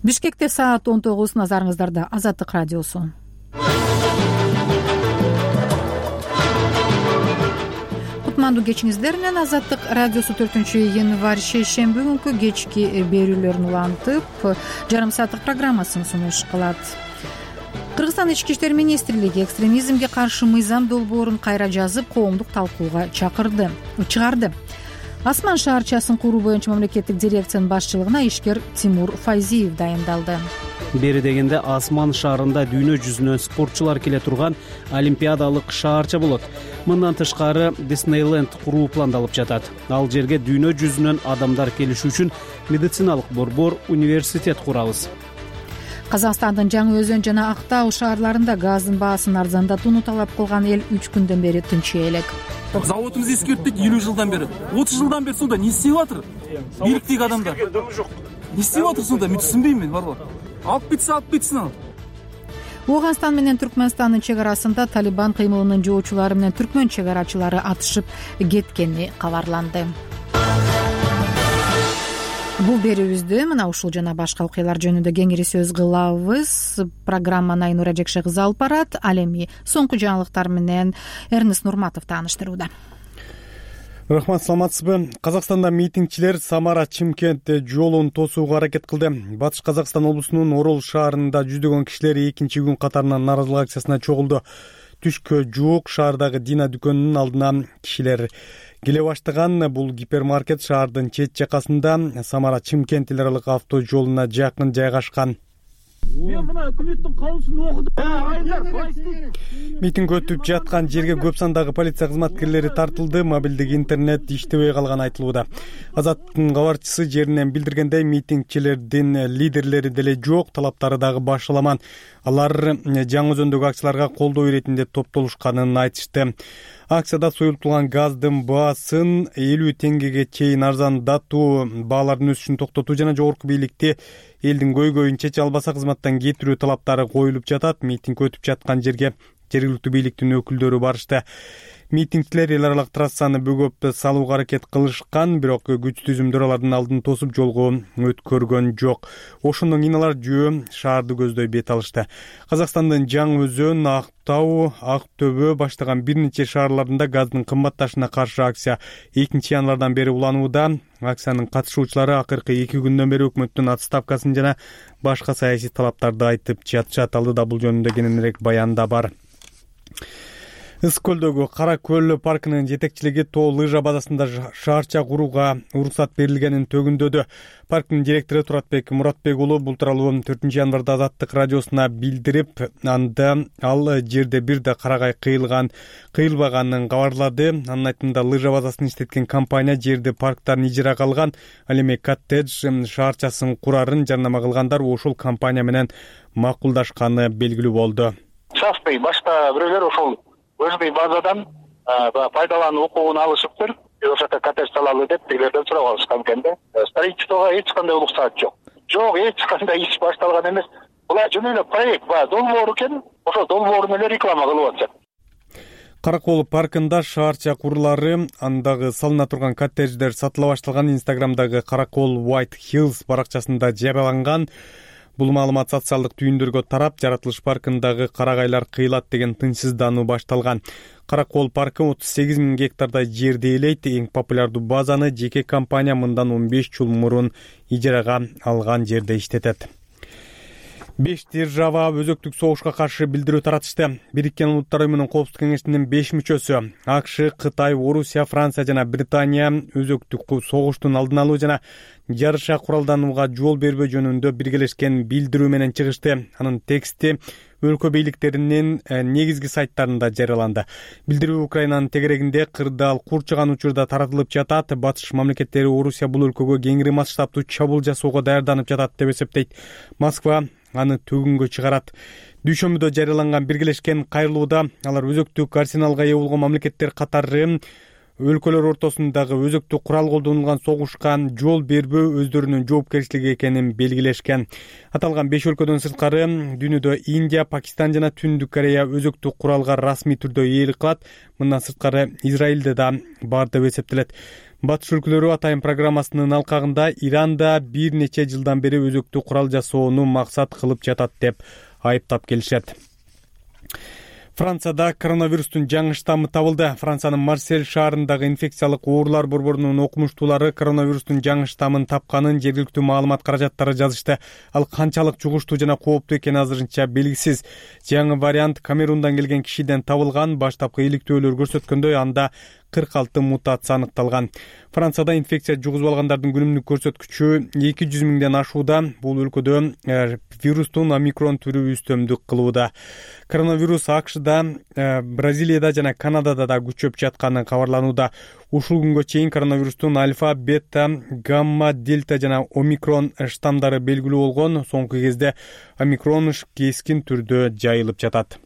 Бишкекте саат 19. Назарыңыздарда Азаттык радиосу. Кутмандуу кечиңиздер менен. Азаттык радиосу 4-январь шейшемби күнкү кечки берүүлөрүн улантып, жарым сааттык программасын сунуш кылат. Кыргызстан ички иштер министрлиги экстремизмге каршы мыйзам долбоорун кайра жазып, коомдук талкууга чыгарды. Асман шаарчасын куруу боюнча мамлекеттик дирекциянын башчылыгына ишкер Тимур Файзиев дайындалды. Бери дегенде Асман шаарында дүйнө жүзүнөн спортчулар келе турган олимпиадалык шаарча болот. Мындан тышкары Диснейленд куруу пландалып жатат. Ал жерге дүйнө жүзүнөн адамдар келиши үчүн медициналык борбор, университет курабыз. Казакстандын Жаңы Өзөн жана Актау шаарларында газдын баасын арзандатууну талап кылган эл 3 күндөн бери тынчый элек. Заводубуз эскерттик 50 жылдан бери, 30 жылдан бери сонда не истеп атыр? Бийликтеги адамдар. Не истеп атыр сонда? Мен түшүнбөйм мен, барбы? Алып кетсин ал. Ооганстан менен Түркмөнстандын чек арасында Талибан кыймылынын жоочулары менен түркмөн чек арачылары атышып кеткени кабарланды. Бул берүүбүздө мына ушул жана башка окуялар жөнүндө кеңири сөз кылабыз. Программаны Айнура Жекше кызы алып барат. Ал эми соңку жаңылыктар менен Эрнест Нурматов тааныштырууда. Рахмат, саламатсызбы? Казакстанда митингчилер Самара-Чымкент жолун тосууга аракет кылды. Батыш Казакстан облусунун Орол шаарында жүздөгөн кишилер экинчи күн катарынан нааразылык акциясына чогулду. Түшкө жуук шаардагы Дина дүкөнүнүн алдына кишилер келе баштаган. Бул гипермаркет шаардын чет жакасында Самара-Чымкент эл аралык авто жолуна жакын жайгашкан. Мен мына өкмөттүн каулусун окудум. Митинг өтүп жаткан жерге көп сандагы полиция кызматкерлери тартылды. Мобилдик интернет иштебей калганы айтылууда. Азаттын кабарчысы жеринен билдиргендей, митингчилердин лидерлери деле жок, талаптары дагы башаламан. Алар Жаңы Өзөндөгү акцияларга колдоо иретинде топтолушканын айтышты. Акцияда союлтулган газдын баасын 50 теңгеге чейин арзандатуу, баалардын өсүшүн токтотуу жана жогорку бийликти элдин көйгөйүн чече албаса кызматтан кетирүү талаптары коюлуп жатат. Митинг өтүп жаткан жерге жергиликтүү бийликтин өкүлдөрү барышты. Митингчилер эл аралык трассаны бөгөп салууга аракет кылышкан, бирок күч түзүмдөр алардын алдын тосуп жолго өткөргөн жок. Ошондон кийин алар жөө шаарды көздөй бет алышты. Казакстандын Жаңы Өзөн, Актау, Ак Төбө баштаган бир нече шаарларында газдын кымбатташына каршы акция 2 январдан бери уланууда. Акциянын катышуучулары акыркы 2 күндөн бери өкмөттүн отставкасын жана башка саясий талаптарды айтып жатышат. Алдыда бул жөнүндө кененирээк баян да бар. Ысык көлдөгү Кара Көл паркынын жетекчилиги тоо лыжа базасында шаарча курууга уруксат берилгенин төгүндөдү. Парктын директору Туратбек Муратбек уулу бул тууралуу 4 январда Азаттык радиосуна билдирип, анда ал жерде бир да карагай кыйылбаганын кабарлады. Анын айтымында лыжа базасын иштеткен компания жерди парктан ижарага алган. Ал эми коттедж шаарчасын курарын жарнама кылгандар ошол компания менен макулдашканы белгилүү болду. Частный башка бирөөлөр ошол өзүнүн базадан пайдалануу укугун алышыптыр. Ошол жакка коттедж салалы деп тигилерден сурап алышкан экен да. Строительствого эч кандай уруксат жок. Эч кандай иш башталган эмес. Булар жөн эле проект долбоор экен. Ошол долбоорун эле реклама кылып атышат. Каракол паркында шаарча курулары, андагы салына турган коттедждер сатыла башталган. Инстаграмдагы Каракол White Hills баракчасында жарыяланган. Бул маалымат социалдык түйүндөргө тарап, жаратылыш паркындагы карагайлар кыйылат деген тынчсыздануу башталган. Каракол паркы 38 000 гектарда жерди ээлейт. Эң популярдуу базаны жеке компания мындан 15 жыл мурун ижарага алган жерде иштетет. 5 держава өзөктүк согушка каршы билдирүү таратышты. Бириккен Улуттар Уюмунун Коопсуздук кеңешинин 5 мүчөсү АКШ, Кытай, Орусия, Франция жана Британия өзөктүк согуштун алдын алуу жана жарыша куралданууга жол бербөө жөнүндө биргелешкен билдирүү менен чыгышты. Анын тексти өлкө бийликтеринин негизги сайттарында жарыяланды. Билдирүү Украинанын тегерегинде кырдаал курчаган учурда таратылып жатат. Батыш мамлекеттери Орусия бул өлкөгө кеңири масштабтуу чабуул жасоого даярданып жатат деп эсептейт. Москва аны төгүнгө чыгарат. Дүйшөмбүдө жарыяланган биргелешкен кайрылууда алар өзөктүк арсеналга ээ болгон мамлекеттер катары өлкөлөр ортосундагы өзөктүк курал колдонулган согушка жол бербөө өздөрүнүн жоопкерчилиги экенин белгилешкен. Аталган 5 өлкөдөн сырткары дүйнөдө Индия, Пакистан жана Түндүк Корея өзөктүк куралга расмий түрдө ээлик кылат. Мындан сырткары Израилде да бар деп эсептелет. Батыш өлкөлөрү атайын программасынын алкагында Иранда бир нече жылдан бери өзөктү курал жасоону максат кылып жатат деп айыптап келишет. Францияда коронавирустун жаңы штаммы табылды. Франциянын Марсель шаарындагы инфекциялык оорулар борборунун окумуштуулары коронавирустун жаңы штаммын тапканын жергиликтүү маалымат каражаттары жазышты. Ал канчалык жугуштуу жана кооптуу экени азырынча белгисиз. Жаңы вариант Камерундан келген кишиден табылган. Баштапкы иликтөөлөр көрсөткөндөй, анда 46 мутация аныкталган. Францияда инфекция жугузуп алгандардын күнүмдүк көрсөткүчү 200 миңден ашууда. Бул өлкөдө вирустун омикрон түрү үстөмдүк кылууда. Коронавирус АКШда, Бразилияда жана Канадада да күчөп жатканы кабарланууда. Ушул күнгө чейин коронавирустун альфа, бета, гамма, дельта жана омикрон штамдары белгилүү болгон. Соңку кезде омикрон кескин түрдө жайылып жатат.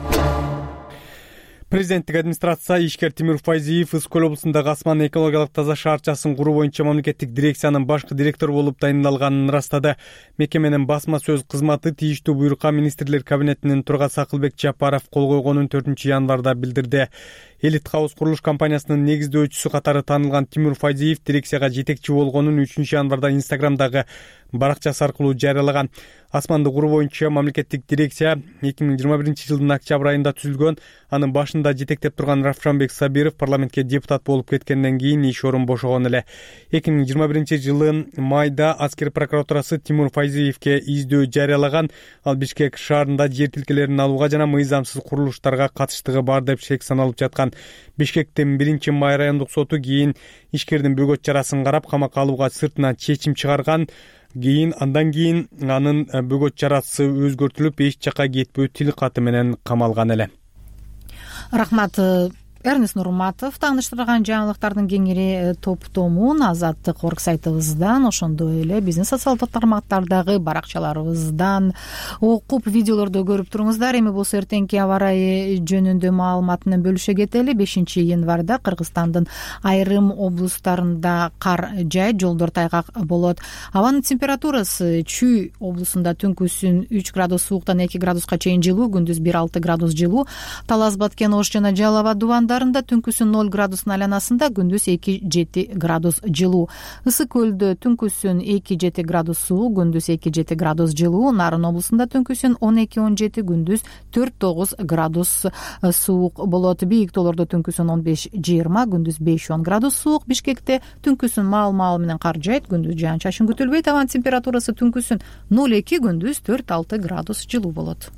Президенттик администрация ишкер Тимур Файзиев Ысык Көл облусундагы Асман экологиялык таза шаарчасын куруу боюнча мамлекеттик дирекциянын башкы директору болуп тайындалганын ырастады. Мекеменин басма сөз кызматы тийиштүү буйрукка министрлер кабинетинин төрагасы Акылбек Жапаров кол койгонун 4-январда билдирди. Элит Хаус курулуш компаниясынын негиздөөчүсү катары таанылган Тимур Файзиев дирекцияга жетекчи болгонун 3-январда Инстаграмдагы баракчасы аркылуу жарыялаган. Асманды куруу боюнча мамлекеттик дирекция 2021-жылдын октябрь айында түзүлгөн. Анын башында жетектеп турган Равшанбек Сабиров парламентке депутат болуп кеткенден кийин иш орун бошогон эле. 2021-жылы майда аскер прокуратурасы Тимур Файзиевке издөө жарыялаган. Ал Бишкек шаарында жер тилкелерин алууга жана мыйзамсыз курулуштарга катыштыгы бар деп шек саналып жаткан. Бишкектин 1-май райондук соту кийин ишкердин бөгөт чарасын карап камакка алууга сыртынан чечим чыгарган. Андан кийин анын бөгөт чарасы өзгөртүлүп, эч жака кетпөө тил каты менен камалган эле. Рахмат. Эрнест Нурматов тааныштырган жаңылыктардын кеңири топтомун Азаттык орг сайтыбыздан, ошондой эле биздин социалдык тармактардагы баракчаларыбыздан окуп, видеолорду көрүп туруңуздар. Эми болсо эртеңки аба ырайы жөнүндө маалымат менен бөлүшө кетели. 5-январда Кыргызстандын айрым облустарында кар жайт, жолдор тайгак болот. Абанын температурасы Чүй облусунда түнкүсүн 3 градус сууктан 2 градуска чейин жылуу, күндүз 1-6 градус жылуу. Талас, Баткен, Ош жана Жалал Абад дубандарында түнкүсүн 0 градустун айланасында, күндүз 2-7 градус жылуу. Ысык Көлдө түнкүсүн 2-7 градус суук, күндүз 2-7 градус жылуу. Нарын облусунда түнкүсүн 12-17, күндүз 4-9 градус суук болот. Бийик тоолордо түнкүсүн 15-20, күндүз 5-10 градус суук. Бишкекте түнкүсүн маал менен кар жайт, күндүз жаан-чачын күтүлбөйт. Абанын температурасы түнкүсүн 0-2, күндүз 4-6 градус жылуу болот.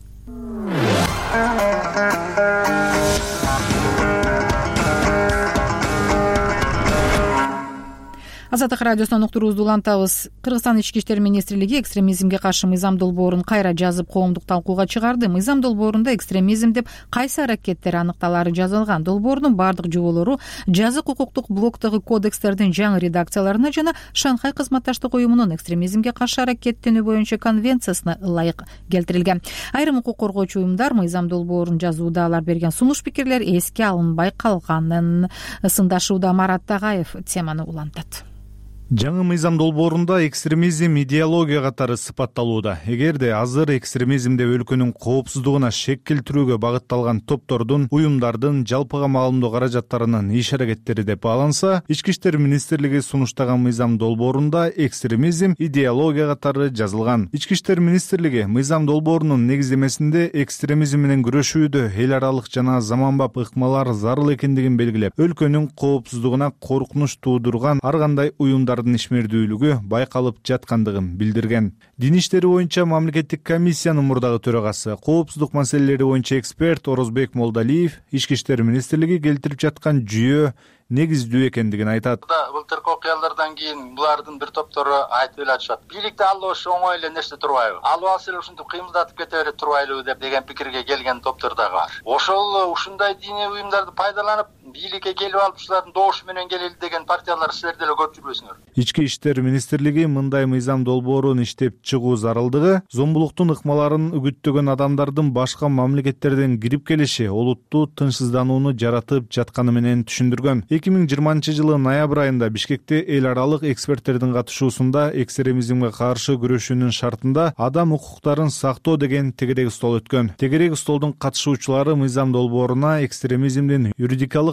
Азаттык радиосунан уктуруубузду улантабыз. Кыргызстан ички иштер министрлиги экстремизмге каршы мыйзам долбоорун кайра жазып, коомдук талкууга чыгарды. Мыйзам долбоорунда экстремизм деп кайсы аракеттер аныкталары жазылган. Долбоордун бардык жоболору жазык укуктук блоктогу кодекстердин жаңы редакцияларына жана Шанхай кызматташтык уюмунун экстремизмге каршы аракеттенүү боюнча конвенциясына ылайык келтирилген. Айрым укук коргоочу уюмдар мыйзам долбоорун жазууда алар берген сунуш пикирлер эске алынбай калганын сындашууда. Марат Тагаев теманы улантат. Жаңы мыйзам долбоорунда экстремизм идеология катары сыпатталууда. Эгерде азыр экстремизмде өлкөнүн коопсуздугуна шек келтирүүгө багытталган топтордун, уюмдардын жалпыга маалымдоо каражаттарынын иш-аракеттери деп бааланса, Ички иштер министрлиги сунуштаган мыйзам долбоорунда экстремизм идеология катары жазылган. Ички иштер министрлиги мыйзам долбоорунун негиздемесинде экстремизм менен күрөшүүдө эл аралык жана заманбап ыкмалар зарыл экендигин белгилеп, өлкөнүн коопсуздугуна коркунуч туудурган ар кандай уюмдар ишмердүүлүгү байкалып жаткандыгын билдирген. Дин иштери боюнча мамлекеттик комиссиянын мурдагы төрагасы, коопсуздук маселелери боюнча эксперт Орозбек Молдалиев Ички иштер министрлиги келтирип жаткан жүйө негиздүү экендигин айтат. Былтыркы окуялардан кийин булардын бир топтору айтып эле атышат. Бийликти алуу оңой эле нерсе турбайбы? Алып алса эле ушинтип кыймылдатып кете берет турбайлыбы деген пикирге келген топтор да бар. Ошол ушундай диний уюмдарды пайдаланып бийликке келип алып ушулардын добушу менен келели деген партиялар силер деле көрүп жүрбөйсүңөр. Ички иштер министрлиги мындай мыйзам долбоорун иштеп чыгуу зарылдыгы зомбулуктун ыкмаларын үгүттөгөн адамдардын башка мамлекеттерден кирип келиши олуттуу тынчсызданууну жаратып жатканы менен түшүндүргөн. 2020-жылы ноябрь айында Бишкекте эл аралык эксперттердин катышуусунда экстремизмге каршы күрөшүүнүн шартында адам укуктарын сактоо деген тегерек стол өткөн. Тегерек столдун катышуучулары мыйзам долбооруна экстремизмдин юридикалык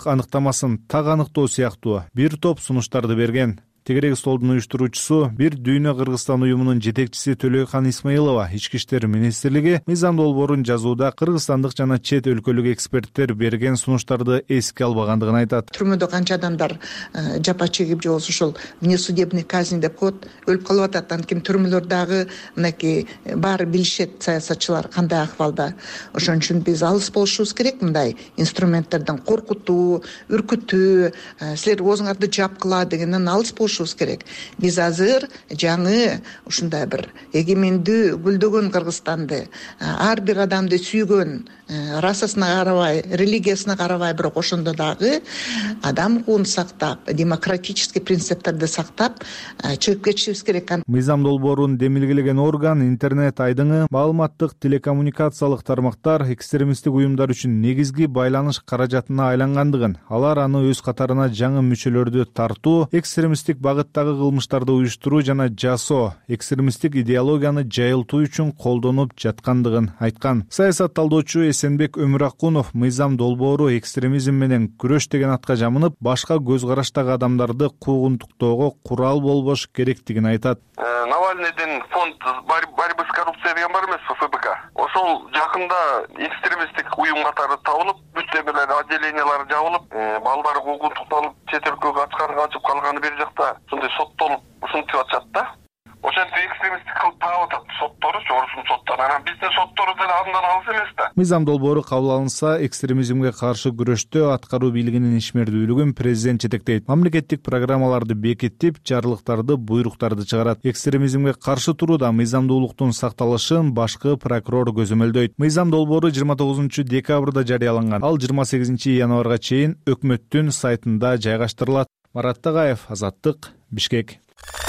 ылдымдык аныктамасын так аныктоо сыяктуу бир топ сунуштарды берген. Тегерек столдун уюштуруучусу Бир Дүйнө Кыргызстан уюмунун жетекчиси Төлөйкан Исмаилова Ички иштер министрлиги мыйзам долбоорун жазууда кыргызстандык жана чет өлкөлүк эксперттер берген сунуштарды эске албагандыгын айтат. Түрмөдө канча адамдар жапа чегип же болбосо ошол внесудебный казнь деп коет, өлүп калып атат. Анткени түрмөлөрдөгү мынакей баары билишет саясатчылар кандай акыбалда. Ошон үчүн биз алыс болушубуз керек мындай инструменттерден, коркутуу, үркүтүү, силер оозуңарды жапкыла дегенден алыс болушубуз керек. Биз азыр жаңы ушундай бир эгемендүү гүлдөгөн Кыргызстанды, ар бир адамды сүйгөн, расасына карабай, религиясына карабай, бирок ошондо дагы адам укугун сактап, демократический принциптерди сактап чыгып кетишибиз керек. Мыйзам долбоорун демилгелеген орган интернет айдыңы, маалыматтык телекоммуникациялык тармактар экстремисттик уюмдар үчүн негизги байланыш каражатына айлангандыгын, алар аны өз катарына жаңы мүчөлөрдү тартуу, экстремисттик багыттагы кылмыштарды уюштуруу жана жасоо, экстремисттик идеологияны жайылтуу үчүн колдонуп жаткандыгын айткан. Саясат талдоочу Эсенбек Өмүракунов мыйзам долбоору экстремизм менен күрөш деген атка жамынып, башка көз караштагы адамдарды куугунтуктоого курал болбош керектигин айтат. Навальныйдин фонд борьбы с коррупцией деген бар эмеспи, ФБК. Ошол жакында экстремисттик уюм катары табылып, бүт отделениялары жабылып, балдары куугунтукталып, чет өлкөгө качып калганы бир жакта сондай соттолуп ушинтип атышат да. Ошентип экстремисттик кылып таап атат сотторучу, орустун соттары. Анан биздин соттору деле андан алыс эмес да. Мыйзам долбоору кабыл алынса, экстремизмге каршы күрөштө аткаруу бийлигинин ишмердүүлүгүн президент жетектейт. Мамлекеттик программаларды бекитип, жарлыктарды, буйруктарды чыгарат. Экстремизмге каршы турууда мыйзамдуулуктун сакталышын башкы прокурор көзөмөлдөйт. Мыйзам долбоору 29-декабрда жарыяланган. Ал 28-январга чейин өкмөттүн сайтында жайгаштырылат. Марат Тагаев, Азаттык, Бишкек.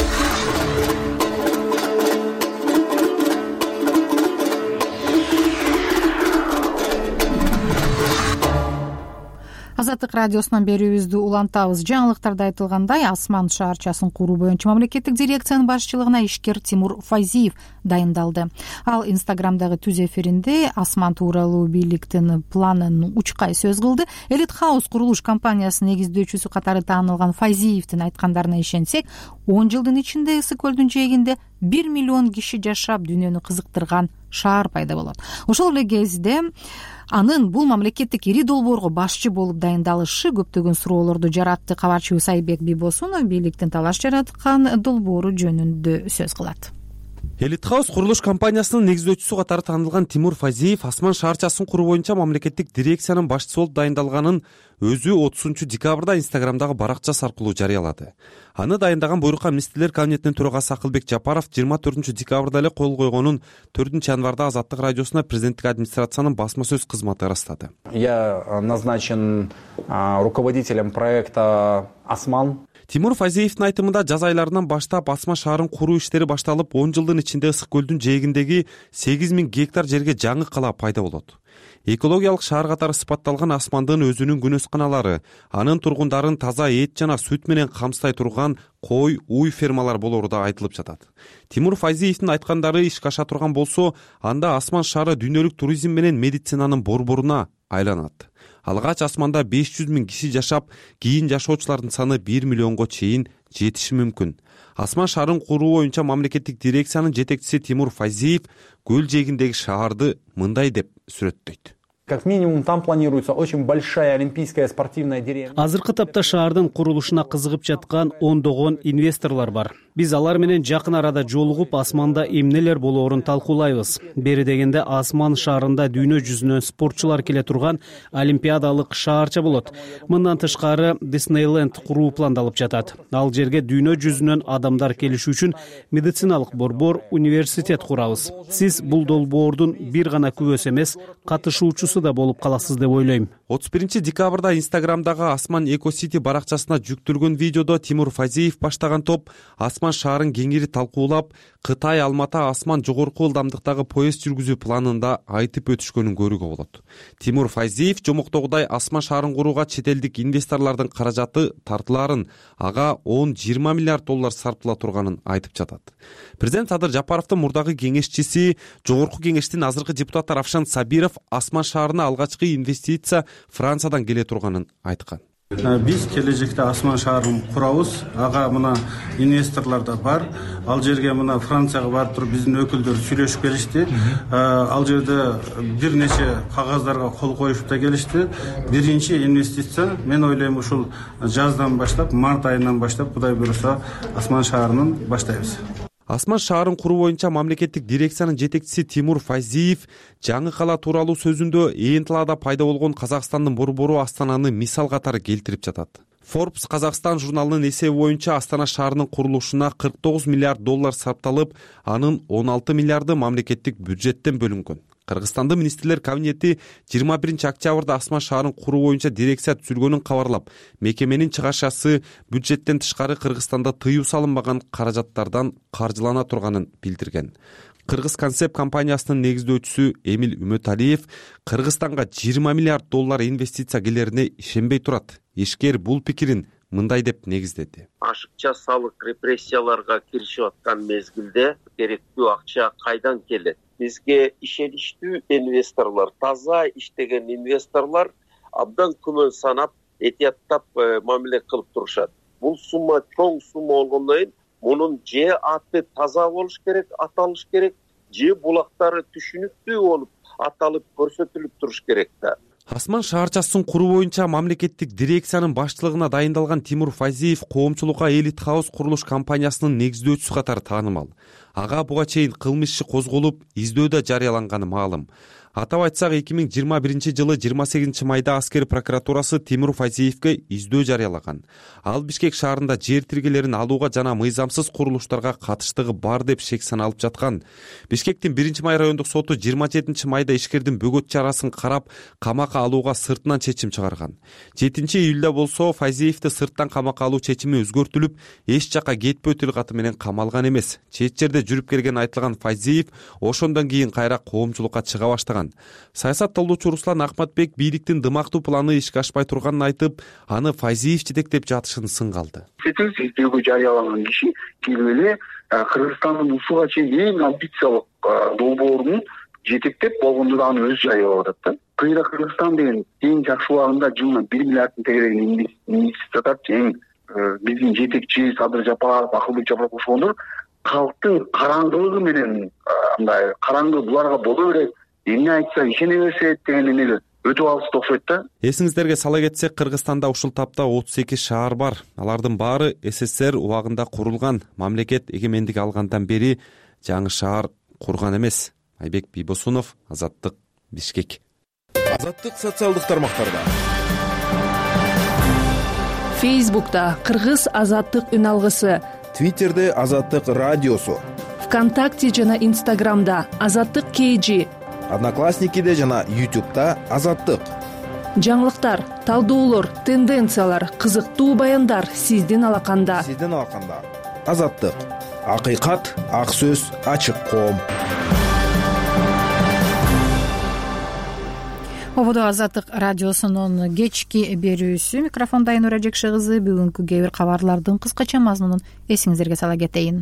Азаттык радиосунан берүүбүздү улантабыз. Жаңылыктарда айтылгандай, Асман шаарчасын куруу боюнча мамлекеттик дирекциянын башчылыгына ишкер Тимур Файзиев дайындалды. Ал Инстаграмдагы түз эфиринде Асман тууралуу бийликтин планын учкай сөз кылды. Элит Хаус курулуш компаниясынын негиздөөчүсү катары таанылган Файзиевдин айткандарына ишенсек, 10 жылдын ичинде Ысык көлдүн жээгинде 1 миллион киши жашап дүйнөнү кызыктырган шаар пайда болот. Ошол эле кезде анын бул мамлекеттик ири долбоорго башчы болуп дайындалышы көптөгөн суроолорду жаратты. Кабарчыбыз Айбек Бибосунов бийликтин талаш жараткан долбоору жөнүндө сөз кылат. Элит Хаус курулуш компаниясынын негиздөөчүсү катары таанылган Тимур Файзиев Асман шаарчасын куруу боюнча мамлекеттик дирекциянын башчысы болуп дайындалганын өзү 30-декабрда Инстаграмдагы баракчасы аркылуу жарыялады. Аны дайындаган буйрукка министрлер кабинетинин төрагасы Акылбек Жапаров 24-декабрда эле кол койгонун 4-январда Азаттык радиосуна президенттик администрациянын басма сөз кызматы ырастады. Я назначен руководителем проекта Асман. Тимур Файзиевдин айтымында жаз айларынан баштап Асман шаарын куруу иштери башталып, 10 жылдын ичинде Ысык көлдүн жээгиндеги 8000 гектар жерге жаңы кала пайда болот. Экологиялык шаар катары сыпатталган Асмандын өзүнүн күнөсканалары, анын тургундарын таза эт жана сүт менен камсыздай турган кой, уй фермалар болору да айтылып жатат. Тимур Файзиевдин айткандары ишке аша турган болсо, анда Асман шаары дүйнөлүк туризм менен медицинанын борборуна айланат. Алгач Асманда 500 000 киши жашап, кийин жашоочулардын саны 1 миллионго чейин жетиши мүмкүн. Асман шаарын куруу боюнча мамлекеттик дирекциянын жетекчиси Тимур Файзиев көл жээгиндеги шаарды мындай деп сүрөттөйт. Как минимум там планируется очень большая олимпийская спортивная деревня. Азыркы тапта шаардын курулушуна кызыгып жаткан ондогон инвесторлор бар. Биз алар менен жакын арада жолугуп, Асманда эмнелер болоорун талкуулайбыз. Бери дегенде Асман шаарында дүйнө жүзүнөн спортчулар келе турган олимпиадалык шаарча болот. Мындан тышкары Disneyland куруу пландалып жатат. Ал жерге дүйнө жүзүнөн адамдар келиши үчүн медициналык борбор, университет курабыз. Сиз бул долбоордун бир гана күбөсү эмес, катышуучусу да болуп каласыз деп ойлойм. 31-декабрда Инстаграмдагы Асман Экосити баракчасына жүктөлгөн видеодо Тимур Файзиев баштаган топ Асман шаарын кеңири талкуулап, Кытай Алмата Асман жогорку ылдамдыктагы поезд жүргүзүү планында айтып өтүшкөнүн көрүүгө болот. Тимур Файзиев жомоктогудай Асман шаарын курууга чет элдик инвесторлордун каражаты тартылаарын, ага 10-20 миллиард доллар сарптыла турганын айтып жатат. Президент Садыр Жапаровдун мурдагы кеңешчиси, жогорку кеңештин азыркы депутаты Равшан Сабиров Асман шаарына алгачкы инвестиция Франциядан келе турганын айткан. Биз келечекте Асман шаарын курабыз. Ага мына инвесторлор да бар. Ал жерге мына Францияга барып туруп биздин өкүлдөр сүйлөшүп келишти. Ал жерде бир нече кагаздарга кол коюп да келишти. Биринчи инвестиция мен ойлойм ушул жаздан баштап, март айынан баштап Кудай буйруса Асман шаарынын баштайбыз. Асман шаарын куруу боюнча мамлекеттик дирекциянын жетекчиси Тимур Файзиев жаңы кала тууралуу сөзүндө ээн талаада пайда болгон Казакстандын борбору Астананы мисал катары келтирип жатат. Forbes Казакстан журналынын эсеби боюнча Астана шаарынын курулушуна 49 миллиард доллар сарпталып, анын 16 миллиарды мамлекеттик бюджеттен бөлүнгөн. Кыргызстандын министрлер кабинети 21-октябрда Асман шаарын куруу боюнча дирекция түзүлгөнүн кабарлап, мекеменин чыгашасы бюджеттен тышкары Кыргызстанда тыюу салынбаган каражаттардан каржылана турганын билдирген. Кыргыз концепт компаниясынын негиздөөчүсү Эмил Үмөталиев Кыргызстанга 20 миллиард доллар инвестиция келерине ишенбей турат. Ишкер бул пикирин мындай деп негиздеди. Ашыкча салык репрессияларга киришип аткан мезгилде керектүү акча кайдан келет? Бизге ишеничтүү инвесторлор, таза иштеген инвесторлор абдан күмөн санап, этияттап мамиле кылып турушат. Бул сумма чоң сумма болгондон кийин мунун же аты таза болуш керек, аталыш керек, же булактары түшүнүктүү болуп аталып көрсөтүлүп туруш керек да. Асман шаарчасын куруу боюнча мамлекеттик дирекциянын баштылыгына дайындалган Тимур Файзиев коомчулукка Элит Хаус курулуш компаниясынын негиздөөчүсү катары таанымал. Ага буга чейин кылмыш иши козголуп, издөөдө жарыяланганы маалым. Атап айтсак, 2021 жылы 28 майда аскер прокуратурасы Тимур Файзиевке издөө жарыялаган. Ал Бишкек шаарында жер тиргелерин алууга жана мыйзамсыз курулуштарга катыштыгы бар деп шек саналып жаткан. Бишкектин 1 май райондук соту 27 майда ишкердин бөгөт чарасын карап, камакка алууга сыртынан чечим чыгарган. 7 июлда болсо Файзиевди сырттан камакка алуу чечими өзгөртүлүп, эч жакка кетпөө тил каты менен камалган эмес. Чет жерде жүрүп келген айтылган Файзиев ошондон кийин кайра коомчулукка чыга баштаган. Саясат талдоочу Руслан Акматбек бийликтин дымактуу планы ишке ашпай турганын айтып, аны Файзиев жетектеп жатышын сынгалды. Издөөгө жарыяланган киши келип эле Кыргызстандын ушуга чейин эң амбициялык долбоорун жетектеп болгондо аны өзү жарыялап атат да. Кыйра Кыргызстан деген эң жакшы убагында жылына 1 миллиарддын тегерегин инвестиция атат. Биздин жетекчи Садыр Жапаров, Акылбек Жапаров ошондор калктын караңгылыгы менен мындай караңгы буларга боло берет, эмне айтса ишене беришет деген эмеге өтүп алышты окшойт да. Эсиңиздерге сала кетсек, Кыргызстанда ушул тапта 38 шаар бар. Алардын баары СССР убагында курулган. Мамлекет эгемендик алгандан бери жаңы шаар курган эмес. Айбек Бийбосунов, Азаттык, Бишкек. Азаттык социалдык тармактарда. Фейсбукта Кыргыз Азаттык үн алгысы, Твиттерде Азаттык радиосу, ВКонтакте жана Инстаграмда Азаттык KG, Одноклассникиде жана YouTube'да Азаттык. Жаңылыктар, талдоолор, тенденциялар, кызыктуу баяндар сиздин алаканда. Азаттык. Акыйкат, ак сөз, ачык коом. Ободо Азаттык радиосунун кечки берүүсү. Микрофонда Айнура Жекши кызы. Бүгүнкү кээ бир кабарлардын кыскача мазмунун эсиңиздерге сала кетейин.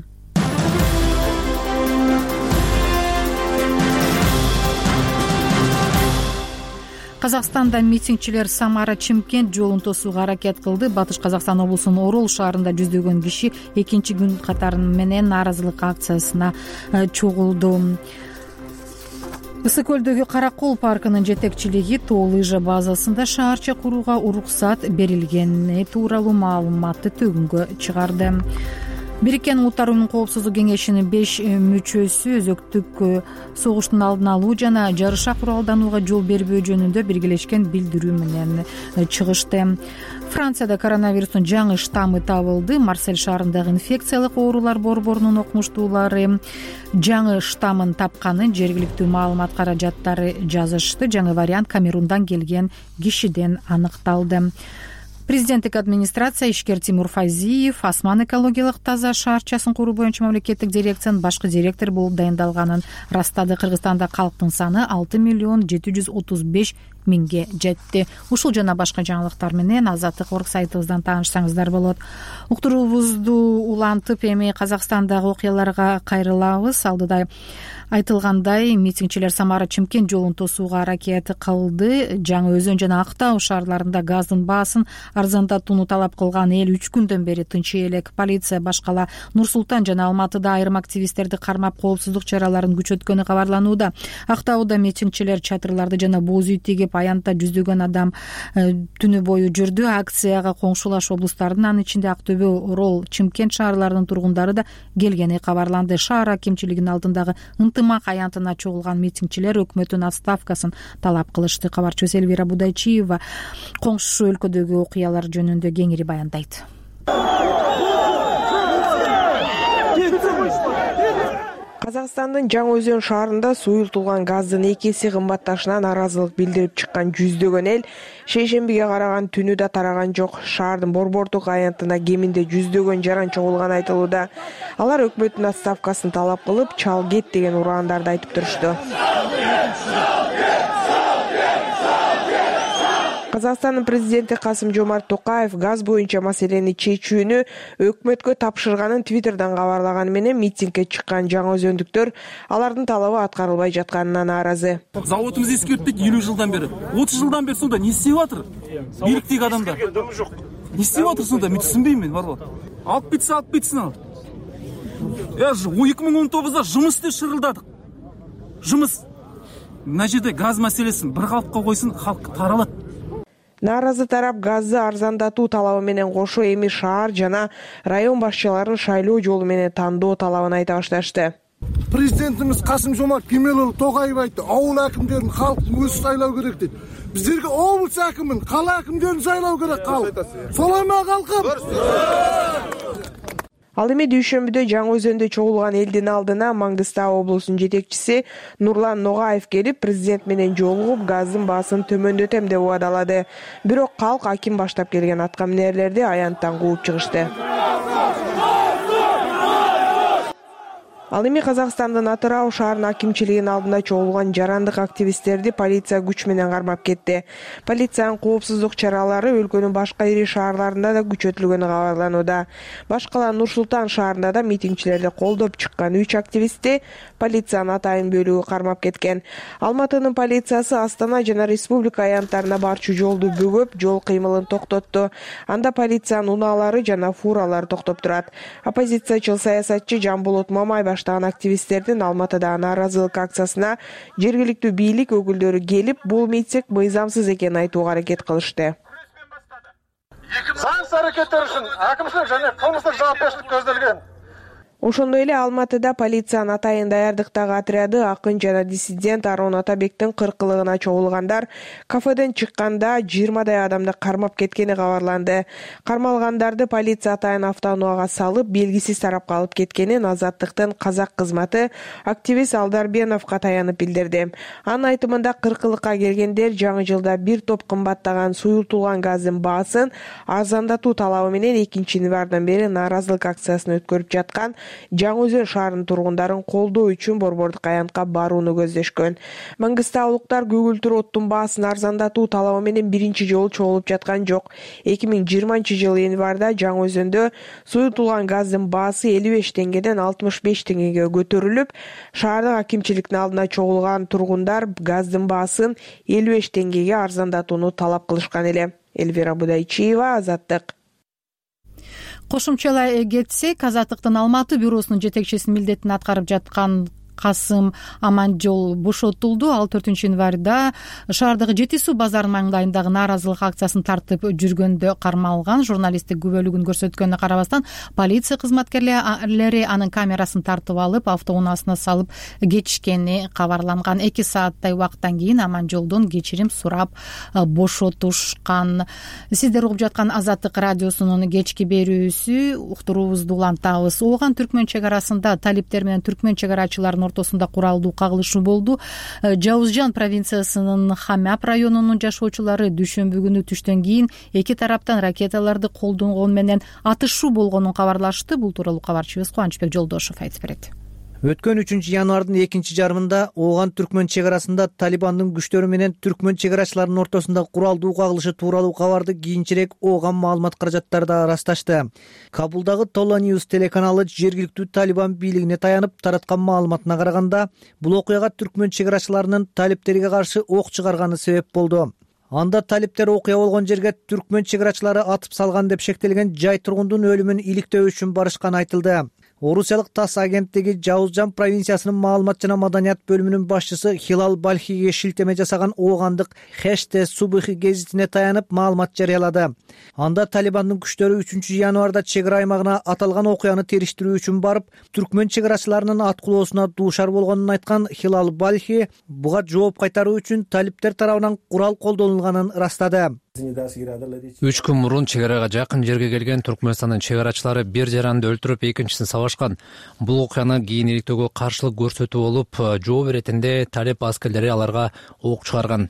Казакстанда митингчилер Самара-Чымкент жолун тосууга аракет кылды. Батыш Казакстан облусунун Орол шаарында жүздөгөн киши экинчи күн катары менен нааразылык акциясына чогулду. Ысык көлдөгү Каракол паркынын жетекчилиги тоо лыжа базасында шаарча курууга уруксат берилгени тууралуу маалыматты төгүнгө чыгарды. Бириккен Улуттар Уюмунун Коопсуздук кеңешинин 5 мүчөсү өзөктүк согуштун алдын алуу жана жарыша куралданууга жол бербөө жөнүндө биргелешкен билдирүү менен чыгышты. Францияда коронавирустун жаңы штаммы табылды. Марсель шаарындагы инфекциялык оорулар борборунун окумуштуулары жаңы штаммын тапканын жергиликтүү маалымат каражаттары жазышты. Жаңы вариант Камерундан келген кишиден аныкталды. Президенттик администрация ишкер Тимур Файзиев Асман экологиялык таза шаарчасын куруу боюнча мамлекеттик дирекциянын башкы директору болуп дайындалганын растады. Кыргызстанда калктын саны 6,735,000 жетти. Ушул жана башка жаңылыктар менен Азаттык орг сайтыбыздан таанышсаңыздар болот. Уктуруубузду улантып эми Казакстандагы окуяларга кайрылабыз. Алдыда айтылгандай, митингчилер Самара Чымкент жолун тосууга аракет кылды. Жаңы Өзөн жана Актау шаарларында газдын баасын арзандатууну талап кылган эл 3 күндөн бери тынч элек. Полиция башкала Нур Султан жана Алматыда айрым активисттерди кармап коопсуздук чараларын күчөткөнү кабарланууда. Актауда митингчилер чатырларды жана бооз үй тигип, аянтта жүздөгөн адам түнү бою жүрдү. Акцияга коңшулаш облустардын, анын ичинде Актөбө, Орол, Чымкент шаарларынын тургундары да келгени кабарланды. Шаар акимчилигинин алдындагы ынтымак аянтына чогулган митингчилер өкмөттүн отставкасын талап кылышты. Кабарчыбыз Эльвира Будайчиева коңшу өлкөдөгү окуялар жөнүндө кеңири баяндайт. Казакстандын Жаңы Өзөн шаарында суюлтулган газдын 2 эсе кымбатташынан нааразылык билдирип чыккан жүздөгөн эл шейшембиге караган түнү да тараган жок. Шаардын борбордук аянтына кеминде жүздөгөн жаран чогулганы айтылууда. Алар өкмөттүн отставкасын талап кылып, чал кет деген ураандарды айтып турушту. Казакстандын президенти Касым-Жомарт Токаев газ боюнча маселени чечүүнү өкмөткө тапшырганын Твиттерден кабарлаганы менен митингге чыккан жаңы өзөндүктөр алардын талабы аткарылбай жатканына нааразы. Заводубуз эскертип дейт 50 жылдан бери. 30 жылдан бери сонда не истеп атыр? Бийликтеги адамдар. Не истеп атыр сонда? Мен түшүнбөйм мен, барбы? Алып кетсин ал. 2019-да жумусты шырылдадык. Жумус. Мына жерде газ маселесин бир калыпка койсун, халк таралат. Нааразы тарап газды арзандатуу талабы менен кошо эми шаар жана район башчыларын шайлоо жолу менен тандоо талабын айта башташты. Президентimiz Касым-Жомарт Кемелұлы Тоқаев айтты, ауыл әкімдерін халық өзі сайлау керек дейді. Біздерге облыс әкімін, қала әкімдерін сайлау керек халық. Солай ма халқым? Ал эми дүйшөмбүдө Жаңы Өзөндө чогулган элдин алдына Маңгыстау облусунун жетекчиси Нурлан Ногаев келип, президент менен жолугуп, газдын баасын төмөндөтөм деп убадалады. Бирок калк аким баштап келген аткаминерлерди аянттан кууп чыгышты. Ал эми Казакстандын Атырау шаарынын акимчилигинин алдында чогулган жарандык активисттерди полиция күч менен кармап кетти. Полициянын коопсуздук чаралары өлкөнүн башка ири шаарларында да күчөтүлгөнү кабарланууда. Башкала Нур Султан шаарында да митингчилерди колдоп чыккан 3 активистти полициянын атайын бөлүгү кармап кеткен. Алматынын полициясы Астана жана республика аянттарына барчу жолду бөгөп, жол кыймылын токтотту. Анда полициянын унаалары жана фуралары токтоп турат. Оппозициячыл саясатчы Жамболот Мамай баштаган активисттердин Алматыдагы нааразылык акциясына жергиликтүү бийлик өкүлдөрү келип, бул митинг мыйзамсыз экенин айтууга аракет кылышты. Заңсыз аракеттер үчүн әкимчилик жана кылмыстык жоопкерчилик көзделген. Ошондой эле Алматыда полициянын атайын даярдыктагы отряды акын жана диссидент Арон Атабектин кыркылыгына чогулгандар кафеден чыкканда 20дай адамды кармап кеткени кабарланды. Кармалгандарды полиция атайын автоунаага салып, белгисиз тарапка алып кеткенин Азаттыктын казак кызматы активист Алдарбеновго таянып билдирди. Анын айтымында кыркылыкка келгендер жаңы жылда бир топ кымбаттаган суюлтулган газдын баасын арзандатуу талабы менен 2-январдан бери нааразылык акциясын өткөрүп жаткан Жаңы Өзөн шаарынын тургундарын колдоо үчүн борбордук аянтка барууну көздөшкөн. Маңгыстаулуктар көгүлтүр оттун баасын арзандатуу талабы менен биринчи жолу чогулуп жаткан жок. 2020-жылы январда Жаңы Өзөндө суюлтулган газдын баасы 55 теңгеден 65 теңгеге көтөрүлүп, шаардык акимчиликтин алдына чогулган тургундар газдын баасын 55 теңгеге арзандатууну талап кылышкан эле. Эльвира Будайчиева, Азаттык. Кошумчалай кетсек, Азаттыктын Алматы бюросунун жетекчисинин милдетин аткарып жаткан Касым Аманжол бошотулду. Ал 4-январда шаардагы Жети суу базарынын маңдайындагы нааразылык акциясын тартып жүргөндө кармалган. Журналисттик күбөлүгүн көрсөткөнүнө карабастан полиция кызматкерлери анын камерасын тартып алып, автоунаасына салып кетишкени кабарланган. 2 сааттай убакыттан кийин Аманжолдон кечирим сурап бошотушкан. Сиздер угуп жаткан Азаттык радиосунун кечки берүүсү, уктуруубузду улантабыз. Ооган Түркмөн чек арасында талиптер менен түркмөн чек арачыларынын ортосунда куралдуу кагылышуу болду. Жаузжан провинциясынын Хамяп районунун жашоочулары дүйшөмбү күнү түштөн кийин эки тараптан ракеталарды колдонгон менен атышуу болгонун кабарлашты. Бул тууралуу кабарчыбыз Кубанычбек Жолдошов айтып берет. Өткөн 3 январдын экинчи жарымында Ооган Түркмөн чек арасында Талибандын күчтөрү менен түркмөн чек арачыларынын ортосунда куралдуу кагылышы тууралуу кабарды кийинчерээк Ооган маалымат каражаттары да ырасташты. Кабулдагы Tola News телеканалы жергиликтүү Талибан бийлигине таянып тараткан маалыматына караганда, бул окуяга түркмөн чек арачыларынын талиптерге каршы ок чыгарганы себеп болду. Анда талиптер окуя болгон жерге түркмөн чек арачылары атып салган деп шектелген жай тургундун өлүмүн иликтөө үчүн барышканы айтылды. Орусиялык ТАСС агенттиги Жаузжан провинциясынын маалымат жана маданият бөлүмүнүн башчысы Хилал Балхиге шилтеме жасаган оогандык Хеште Субыхи гезитине таянып маалымат жарыялады. Анда Талибандын күчтөрү 3 январда чек ара аймагына аталган окуяны териштирүү үчүн барып, түркмөн чек арачыларынын аткылоосуна дуушар болгонун айткан Хилал Балхи буга жооп кайтаруу үчүн талиптер тарабынан курал колдонулганын ырастады. 3 күн мурун чек арага жакын жерге келген Түркмөнстандын чек арачылары бир жаранды өлтүрүп, экинчисин сабашкан. Бул окуяны кийин иликтөөгө каршылык көрсөтүү болуп, жооп иретинде талип аскерлери аларга ок чыгарган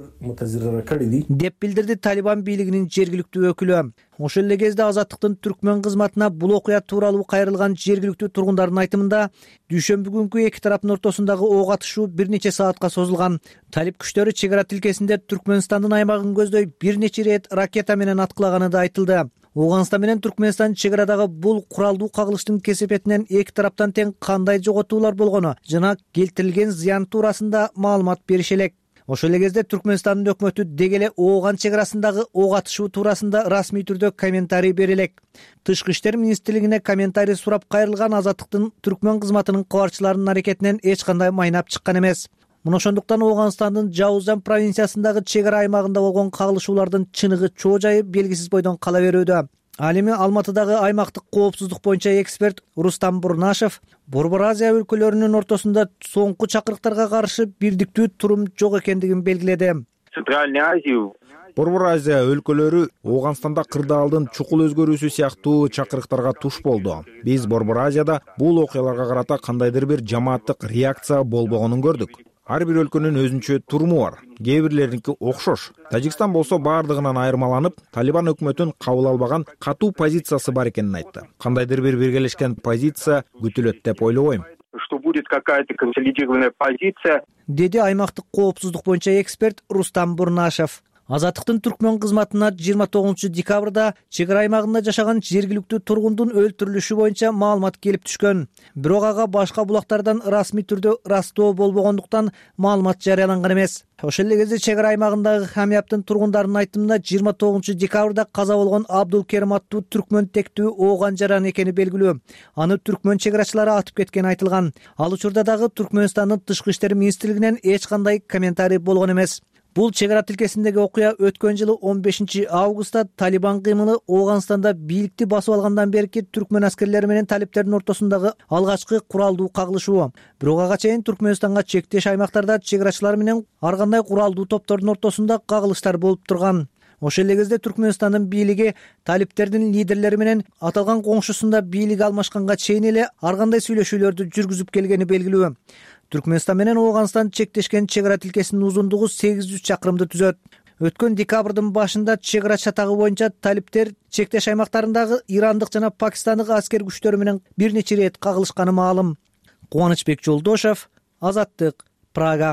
деп билдирди Талибан бийлигинин жергиликтүү өкүлү. Ошол эле кезде Азаттыктын түркмөн кызматына бул окуя тууралуу кайрылган жергиликтүү тургундардын айтымында, дүйшөмбү күнкү эки тараптын ортосундагы ок атышуу бир нече саатка созулган. Талип күчтөрү чек ара тилкесинде Түркмөнстандын аймагын көздөй бир нече ирет ракета менен аткылаганы да айтылды. Ооганстан менен Түркмөнстан чек арадагы бул куралдуу кагылыштын кесепетинен эки тараптан тең кандай жоготуулар болгону жана келтирилген зыян туурасында маалымат берише элек. Ошол эле кезде Түркмөнстандын өкмөтү деги эле Ооган чек арасындагы ок атышуу туурасында расмий түрдө комментарий бере элек. Тышкы иштер министрлигине комментарий сурап кайрылган Азаттыктын түркмөн кызматынын кабарчыларынын аракетинен эч кандай майнап чыккан эмес. Мына ошондуктан Ооганстандын Жаузжан провинциясындагы чек ара аймагында болгон кагылышуулардын чыныгы чоо жайы белгисиз бойдон кала берүүдө. Ал эми Алматыдагы аймактык коопсуздук боюнча эксперт Рустам Бурнашев Борбор Азия өлкөлөрүнүн ортосунда соңку чакырыктарга каршы бирдиктүү турум жок экендигин белгиледи. Центральный Азию Борбор Азия өлкөлөрү Ооганстанда кырдаалдын чукул өзгөрүүсү сыяктуу чакырыктарга туш болду. Биз Борбор Азияда бул окуяларга карата кандайдыр бир жамааттык реакция болбогонун көрдүк. Ар бир өлкөнүн өзүнчө туруму бар. Кээ бирлериники окшош. Тажикстан болсо бардыгынан айырмаланып, Талибан өкмөтүн кабыл албаган катуу позициясы бар экенин айтты. Кандайдыр бир биргелешкен позиция күтүлөт деп ойлобойм. Что будет какая-то консолидированная позиция, деди аймактык коопсуздук боюнча эксперт Рустам Бурнашев. Азаттыктын түркмөн кызматына 29 декабрда чек ара аймагында жашаган жергиликтүү тургундун өлтүрүлүшү боюнча маалымат келип түшкөн. Бирок ага башка булактардан расмий түрдө ырастоо болбогондуктан маалымат жарыяланган эмес. Ошол эле кезде чек ара аймагындагы Хамияптын тургундарынын айтымында 29 декабрда каза болгон Абдулкерим аттуу түркмөн тектүү Ооган жаран экени белгилүү. Аны түркмөн чек арачылары атып кеткени айтылган. Ал учурда дагы Түркмөнстандын тышкы иштер министрлигинен эч кандай комментарий болгон эмес. Бул чек ара тилкесиндеги окуя өткөн жылы 15 августта Талибан кыймылы Ооганстанда бийликти басып алгандан берки түркмөн аскерлери менен талиптердин ортосундагы алгачкы куралдуу кагылышуу. Бирок ага чейин Түркмөнстанга чектеш аймактарда чек арачылар менен ар кандай куралдуу топтордун ортосунда кагылыштар болуп турган. Ошол эле кезде Түркмөнстандын бийлиги талиптердин лидерлери менен аталган коңшусунда бийлик алмашканга чейин эле ар кандай сүйлөшүүлөрдү жүргүзүп келгени белгилүү. Түркмөнстан менен Ооганстан чектешкен чек ара тилкесинин узундугу 800 чакырымды түзөт. Өткөн декабрдын башында чек ара чатагы боюнча талиптер чектеш аймактарындагы ирандык жана пакистандык аскер күчтөрү менен бир нече ирет кагылышканы маалым. Кубанычбек Жолдошев, Азаттык, Прага.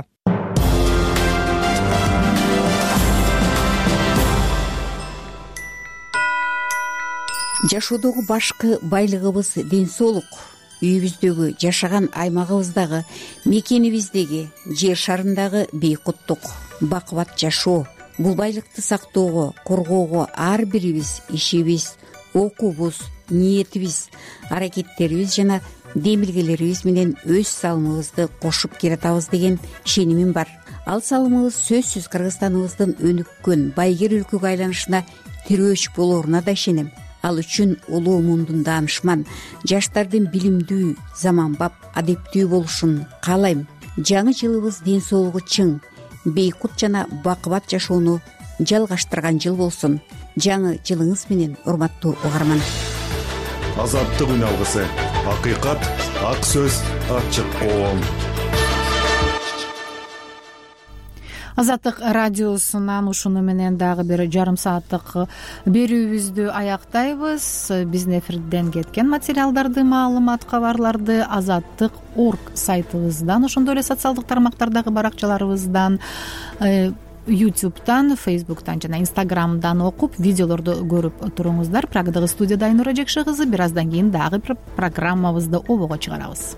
Жашоодогу башкы байлыгыбыз ден соолук. Үйүбүздөгү, жашаган аймагыбыздагы, мекенибиздеги, жер шарындагы бейкуттук, бакубат жашоо. Бул байлыкты сактоого, коргоого ар бирибиз ишибиз, окуубуз, ниетибиз, аракеттерибиз жана демилгелерибиз менен өз салымыбызды кошуп келатабыз деген ишенимим бар. Ал салымыбыз сөзсүз Кыргызстаныбыздын өнүккөн, байгер өлкөгө айланышына тирөөч болоруна да ишенем. Ал үчүн улуу мундун даанышман, жаштардын билимдүү, заманбап, адептүү болушун каалайм. Жаңы жылыбыз ден соолугу чың, бейкут жана бакубат жашоону жалгаштырган жыл болсун. Жаңы жылыңыз менен, урматтуу угарман. Азаттык үн алгысы. Акыйкат, ак сөз, ачык коом. Азаттык радиосунан ушуну менен дагы бир жарым сааттык берүүбүздү аяктайбыз. Биздин эфирден кеткен материалдарды, маалымат, кабарларды azattik.org сайтыбыздан, ошондой эле социалдык тармактардагы баракчаларыбыздан, YouTube'дан, Facebook'tan жана Instagram'dan окуп, видеолорду көрүп туруңуздар. Прагадагы студияда Айнура Жекши кызы. Бир аздан кийин дагы бир программабызды обого чыгарабыз.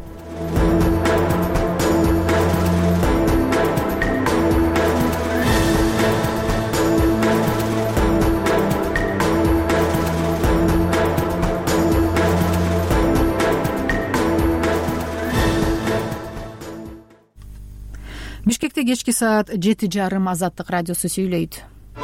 Бишкекте кечки саат 7:30 Азаттык радиосу сүйлөйт.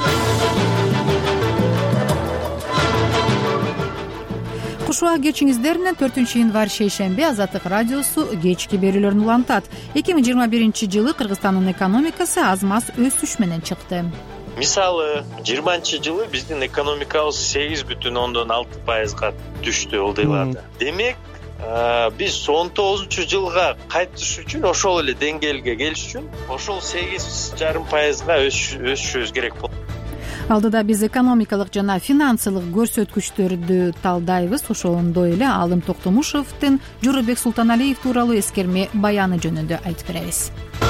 Кушуа кечиңиздер менен 4-январь шейшемби Азаттык радиосу кечки берүүлөрүн улантат. 2021-жылы Кыргызстандын экономикасы аз-маз өсүш менен чыкты. Мисалы, 20-жылы биздин экономикабыз 8,6%га түштү ылдыйларда. Демек, биз 19-жылга кайтыш үчүн, ошол эле деңгээлге келиш үчүн, ошол 8,5%га өсүшүбүз керек болот. Алдыда биз экономикалык жана финансылык көрсөткүчтөрдү талдайбыз. Ошондой эле Алым Токтомушевдин Жоробек Султаналиев тууралуу эскерме баяны жөнүндө айтып беребиз.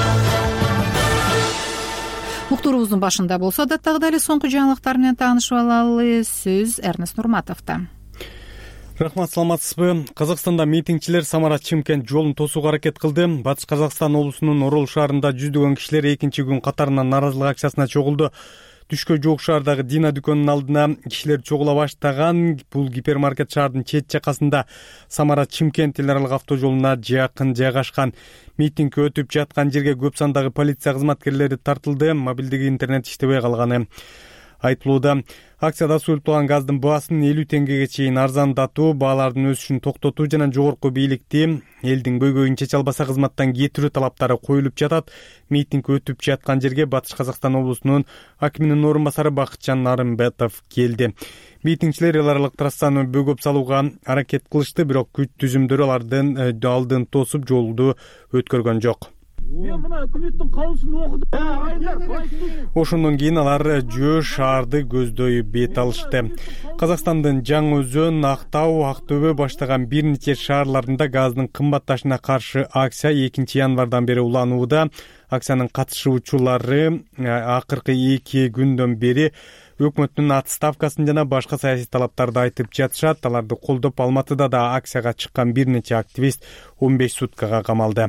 Уктуурубуздун башында болсо адаттагыдай эле соңку жаңылыктар менен таанышып алалы. Сөз Эрнест Нурматовдо. Рахмат, саламатсызбы? Казакстанда митингчилер Самара-Чымкент жолун тосууга аракет кылды. Батыш Казакстан облусунун Орол шаарында жүздөгөн кишилер экинчи күн катарынан нааразылык акциясына чогулду. Түшкө жук шаардагы Дина дүкөнүнүн алдына кишилер чогула баштаган. Бул гипермаркет шаардын чет жакасында Самара-Чымкент эл аралык автожолуна жакын жайгашкан. Митинг өтүп жаткан жерге көп сандагы полиция кызматкерлери тартылды. Мобилдик интернет иштебей калганы айтылууда. Акцияда суюлтулган газдын баасын 50 теңгеге чейин арзандатуу, баалардын өсүшүн токтотуу жана жогорку бийликти элдин көйгөйүн чече албаса кызматтан кетирүү талаптары коюлуп жатат. Митинг өтүп жаткан жерге Батыш Казакстан облусунун акиминин орун басары Бакытжан Нарымбетов келди. Митингчилер эл аралык трассаны бөгөп салууга аракет кылышты, бирок күч түзүмдөрү алардын алдын тосуп жолду өткөргөн жок. Мен мына өкмөттүн каулусун окудум. Ошондон кийин алар Жөө шаарды көздөй бет алышты. Казакстандын Жаңы Өзөн, Актау, Актөбө баштаган бир нече шаарларында газдын кымбатташына каршы акция 2 январдан бери уланууда. Акциянын катышуучулары акыркы 2 күндөн бери өкмөттүн отставкасын жана башка саясий талаптарды айтып жатышат. Аларды колдоп Алматыда да акцияга чыккан бир нече активист 15 суткага камалды.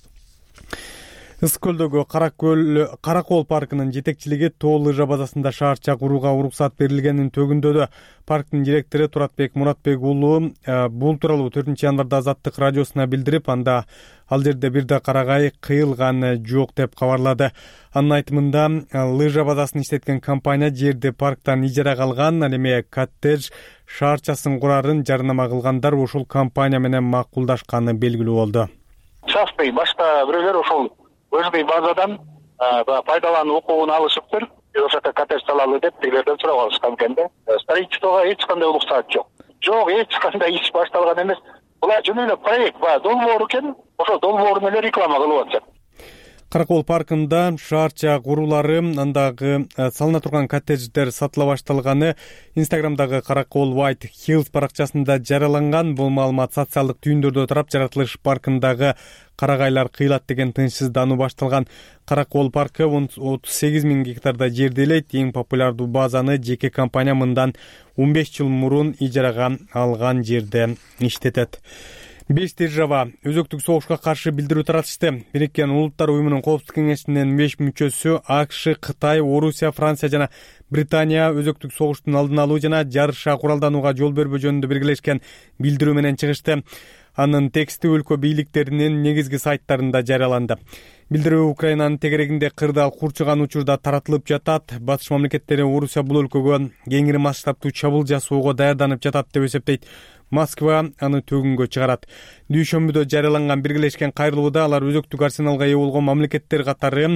Ысык көлдөгү Каракол паркынын жетекчилиги тоо лыжа базасында шаарча курууга уруксат берилгенин төгүндөдү. Парктын директору Туратбек Муратбек уулу бул тууралуу 4 январда Азаттык радиосуна билдирип, анда ал жерде бир да карагай кыйылган жок деп кабарлады. Анын айтымында, лыжа базасын иштеткен компания жерди парктан ижарага алган, ал эми коттедж шаарчасын курарын жарнама кылгандар ошол компания менен макулдашканы белгилүү болду. Частный башка бирөөлөр ошол өзүнүн базадан пайдалануу укугун алышыптыр. Ошол жака коттедж салалы деп тигилерден сурап алышкан экен да. Строительствого эч кандай уруксат жок. Жок, эч кандай иш башталган эмес. Булар жөн эле проект бар, долбоор экен. Ошол долбоорун эле реклама кылып атышат. Каракол паркында шаарча куруулары, андагы салына турган коттедждер сатыла башталганы Инстаграмдагы Каракол White Hills баракчасында жарыяланган. Бул маалымат социалдык түйүндөрдө тарап, жаратылыш паркындагы карагайлар кыйлат деген тынчсыздануу башталган. Каракол паркы 38.000 гектарда жерделейт. Эң популярдуу базаны жеке компания мындан 15 жыл мурун ижарага алган жерде иштетет. 5 держава өзөктүк согушка каршы билдирүү таратышты. Бириккен Улуттар уюмунун коопсуздук кеңешинин 5 мүчөсү АКШ, Кытай, Орусия, Франция жана Британия өзөктүк согуштун алдын алуу жана жарыша куралданууга жол бербөө жөнүндө биргелешкен билдирүү менен чыгышты. Анын тексти өлкө бийликтеринин негизги сайттарында жарыяланды. Билдирүү Украинанын тегерегинде кырдаал курчуган учурда таратылып жатат. Батыш мамлекеттери Орусия бул өлкөгө кеңири масштабтуу чабуул жасоого даярданып жатат деп эсептейт. Москва аны төгүнгө чыгарат. Дүйшөмбүдө жарыяланган биргелешкен кайрылууда алар өзөктүк арсеналга ээ болгон мамлекеттер катары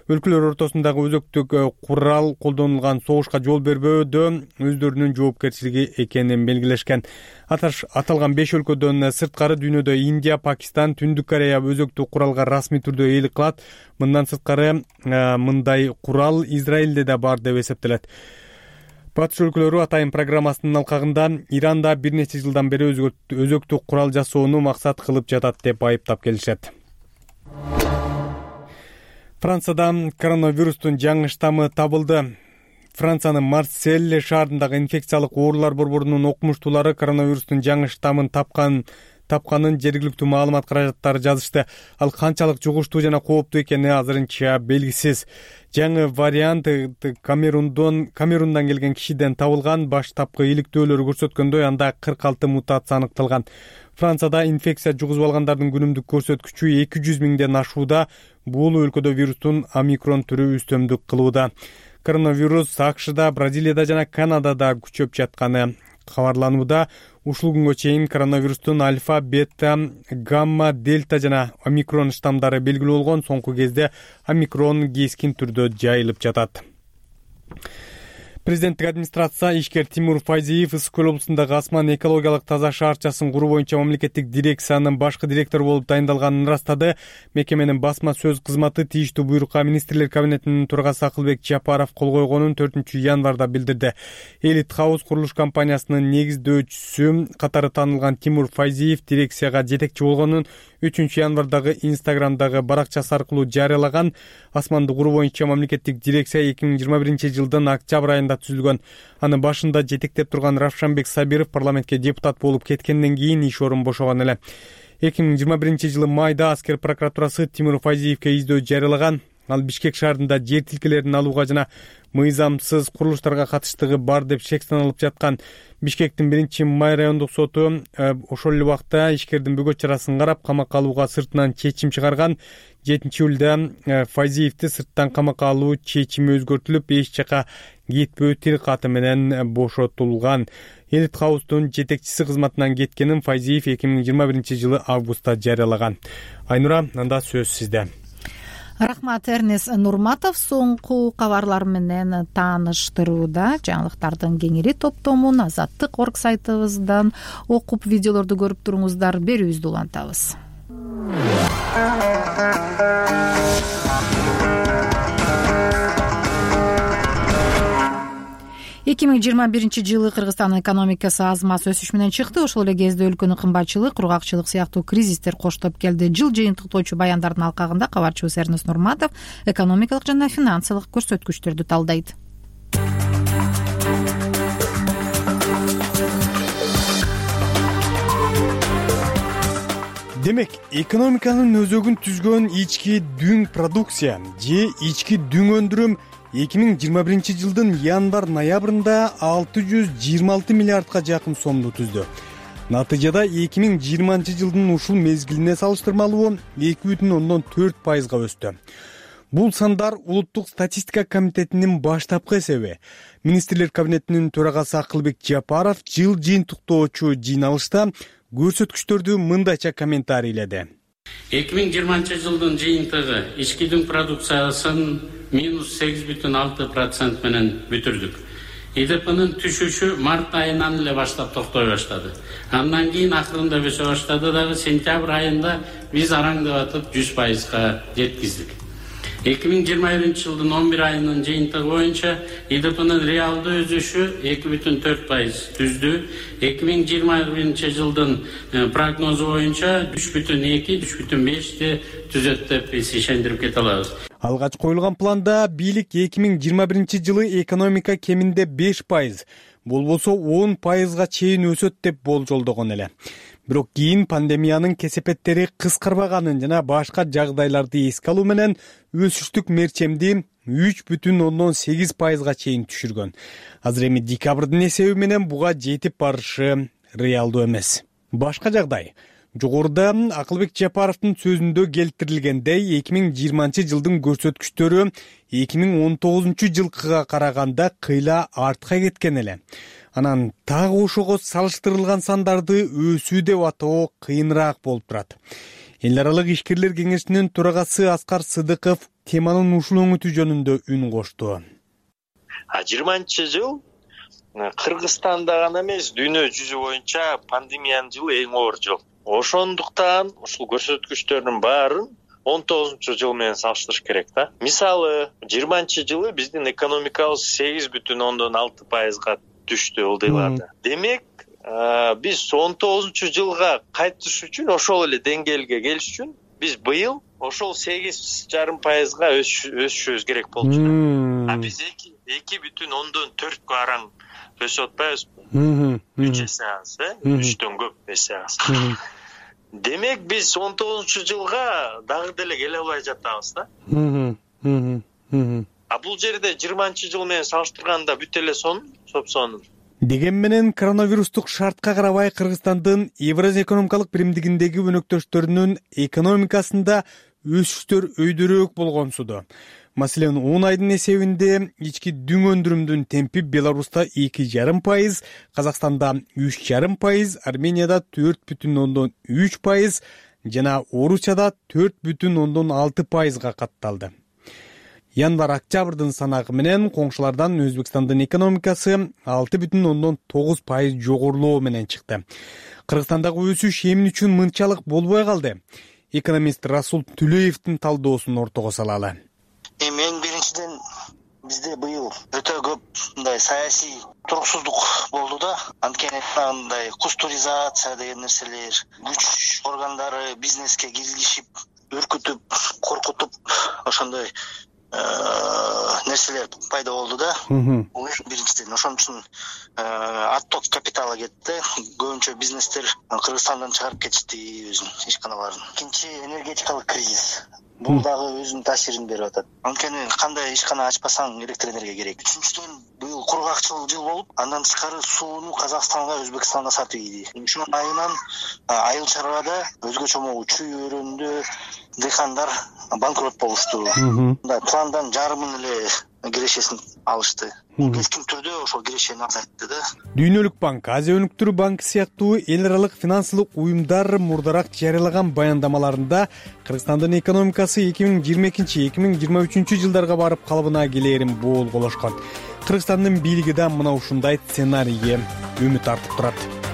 өлкөлөр ортосундагы өзөктүк курал колдонулган согушка жол бербөөдө өздөрүнүн жоопкерчилиги экенин белгилешкен. Аталган 5 өлкөдөн сырткары дүйнөдө Индия, Пакистан, Түндүк Корея өзөктүк куралга расмий түрдө ээлик кылат. Мындан сырткары мындай курал Израилде да бар деп эсептелет. Батыш өлкөлөрү атайын программасынын алкагында Иранда бир нече жылдан бери өзөктүк курал жасоону максат кылып жатат деп айыптап келишет. Францияда коронавирустун жаңы штаммы табылды. Франциянын Марсель шаарындагы инфекциялык оорулар борборунун окумуштуулары коронавирустун жаңы штаммын тапканын жергиликтүү маалымат каражаттары жазышты. Ал канчалык жугуштуу жана кооптуу экени азырынча белгисиз. Жаңы вариант Камерундан келген кишиден табылган. Баштапкы иликтөөлөр көрсөткөндөй, анда 46 мутация аныкталган. Францияда инфекция жугузуп алгандардын күнүмдүк көрсөткүчү 200 миңден ашууда. Бул өлкөдө вирустун омикрон түрү үстөмдүк кылууда. Коронавирус АКШда, Бразилияда жана Канадада күчөп жатканы кабарланууда. Ушул күнгө чейин коронавирустун альфа, бета, гамма, дельта жана омикрон штамдары белгилүү болгон. Соңку кезде омикрон кескин түрдө жайылып жатат. Президенттик администрация ишкер Тимур Файзиев Ысык көл облусундагы Асман экологиялык таза шаарчасын куруу боюнча мамлекеттик дирекциянын башкы директору болуп дайындалганын ырастады. Мекеменин басма сөз кызматы тийиштүү буйрукка министрлер кабинетинин төрагасы Акылбек Жапаров кол койгонун 4-январда билдирди. Элит Хаус курулуш компаниясынын негиздөөчүсү катары таанылган Тимур Файзиев дирекцияга жетекчи болгонун 3-январдагы Инстаграмдагы баракчасы аркылуу жарыялаган. Асманды куруу боюнча мамлекеттик дирекция 2021-жылдын октябрь айында түзүлгөн. Анын башында жетектеп турган Равшанбек Сабиров парламентке депутат болуп кеткенден кийин иш орун бошогон эле. 2021-жылы майда аскер прокуратурасы Тимур Файзиевке издөө жарыялаган. Ал Бишкек шаарында жер тилкелерин алууга жана мыйзамсыз курулуштарга катыштыгы бар деп шектелип жаткан. Бишкектин 1-май райондук соту ошол эле убакта ишкердин бөгөт чарасын карап камакка алууга сыртынан чечим чыгарган. 7-июлда Файзиевди сырттан камакка алуу чечими өзгөртүлүп, эч жака кетпөө тил каты менен бошотулган. Элит Хаустун жетекчиси кызматынан кеткенин Файзиев 2021-жылы августта жарыялаган. Айнура, анда сөз сизде. Рахмат, Эрнес Нурматов соңку кабарлар менен тааныштырууда. Жаңылыктардын кеңири топтомун Азаттык.орг сайтыбыздан окуп, видеолорду көрүп туруңуздар. Берүүбүздү улантабыз. 2021-жылы Кыргызстандын экономикасы аз маз өсүш менен чыкты. Ошол эле кезде өлкөнү кымбатчылык, кургакчылык сыяктуу кризистер коштоп келди. Жыл жыйынтыктоочу баяндардын алкагында кабарчыбыз Эрнес Нурматов экономикалык жана финансылык көрсөткүчтөрдү талдайт. Демек, экономиканын өзөгүн түзгөн ички дүң продукция же ички дүң өндүрүм 2021-жылдын январь-ноябрында 626 миллиардка жакын сомду түздү. Натыйжада 2020-жылдын ушул мезгилине салыштырмалуу 2,4% өстү. Бул сандар Улуттук статистика комитетинин баштапкы эсеби. Министрлер кабинетинин төрагасы Акылбек Жапаров жыл жыйынтыктоочу жыйналышта көрсөткүчтөрдү мындайча комментарийледи. 2020 жыйынтыгы ички дүң продукциясын -8,6% менен бүтүрдүк. ИДПнын түшүшү март айынан эле баштап токтой баштады. Андан кийин акырында өсө баштады дагы сентябрь айында биз араңдап 100%га жеткиздик. 2021-жылдын 11 айынын жыйынтыгы боюнча ИДПнын реалдуу өсүшү 2,4% түздү. 2021-жылдын прогнозу боюнча 3,2-3,5 түзөт деп биз ишендирип кете алабыз. Алгач коюлган планда бийлик 2021-жылы экономика кеминде 5%, болбосо 10%га чейин өсөт деп болжолдогон эле. Бирок кийин пандемиянын кесепеттери кыскарбаганын жана башка жагдайларды эске алуу менен өсүштүк мерчемди 3,8%га чейин түшүргөн. Азыр эми декабрдын эсеби менен буга жетип барышы реалдуу эмес. Башка жагдай. Жогоруда Акылбек Жапаровдун сөзүндө келтирилгендей 2020-жылдын көрсөткүчтөрү 2019-жылкыга караганда кыйла артка кеткен эле. Анан так ошого салыштырылган сандарды өсүү деп атоо кыйыныраак болуп турат. Эл аралык ишкерлер кеңешинин төрагасы Аскар Сыдыков теманын ушул өңүтүү жөнүндө үн кошту. 20-жыл Кыргызстанда гана эмес, дүйнө жүзү боюнча пандемиянын жылы эң оор жыл. Ошондуктан ушул көрсөткүчтөрдүн баарын 19-жыл менен салыштырыш керек да. Мисалы, 20-жылы биздин экономикабыз 8,6%га түштү ылдыйларды. Демек, биз 19-жылга кайтыш үчүн, ошол эле деңгээлге келиш үчүн биз быйыл ошол 8,5%га өсүшүбүз керек болчу. Биз 2,4 араң өсүп атпайбызбы? 3 эсе аз, 3төн көп эсе аз. Демек, биз 19-жылга дагы деле келе албай жатабыз да. Бул жерде 20-жыл менен салыштырганда бүт эле соп-сонун. Деген менен коронавирустук шартка карабай Кыргызстандын Евразия экономикалык биримдигиндеги өнөктөштөрүнүн экономикасында өсүштөр өйдөрөөк болгонсуду. Маселен, 10 айдын эсебинде ички дүң өндүрүмдүн темпи Беларуста 2,5%, Казакстанда 3,5%, Арменияда 4,3% жана Орусияда 4,6%га катталды. Январь-октябрдын санагы менен коңшулардан Өзбекстандын экономикасы 6,9% жогорулоо менен чыкты. Кыргызстандагы өсүш эмне үчүн мынчалык болбой калды? Экономист Расул Түлеевдин талдоосун ортого салалы. Эң биринчиден бизде быйыл өтө көп мындай саясий туруксуздук болду да. Анткени мындай кустуризация деген нерселер, күч органдары бизнеске киргизип, үркүтүп, коркутуп, ошондой нерселер пайда болду да. Бул биринчиден ошон үчүн отток капитала кетти. Көбүнчө бизнестер Кыргызстандан чыгарып кетишти өзүнүн ишканаларын. Экинчи, энергетикалык кризис. Бул дагы өзүнүн таасирин берип атат. Анткени кандай ишкана ачпасаң электр энергия керек. Үчүнчүдөн, быйыл кургакчыл жыл болуп, андан тышкары сууну Казакстанга, Өзбекстанга сатып ийди. Ушунун айынан айыл чарбада өзгөчө могу чүй өрөөндө дыйкандар банкрот болушту. Мындай пландан жарымын эле кирешесин алышты. Кескин түрдө ошол кирешени азайтты да. Дүйнөлүк банк, Азия өнүктүрүү банкы сыяктуу эл аралык финансылык уюмдар мурдараак жарыялаган баяндамаларында Кыргызстандын экономикасы 2022-2023 жылдарга барып калыбына келээрин боолголошкон. Кыргызстандын бийлиги да мына ушундай сценарийге үмүт артып турат.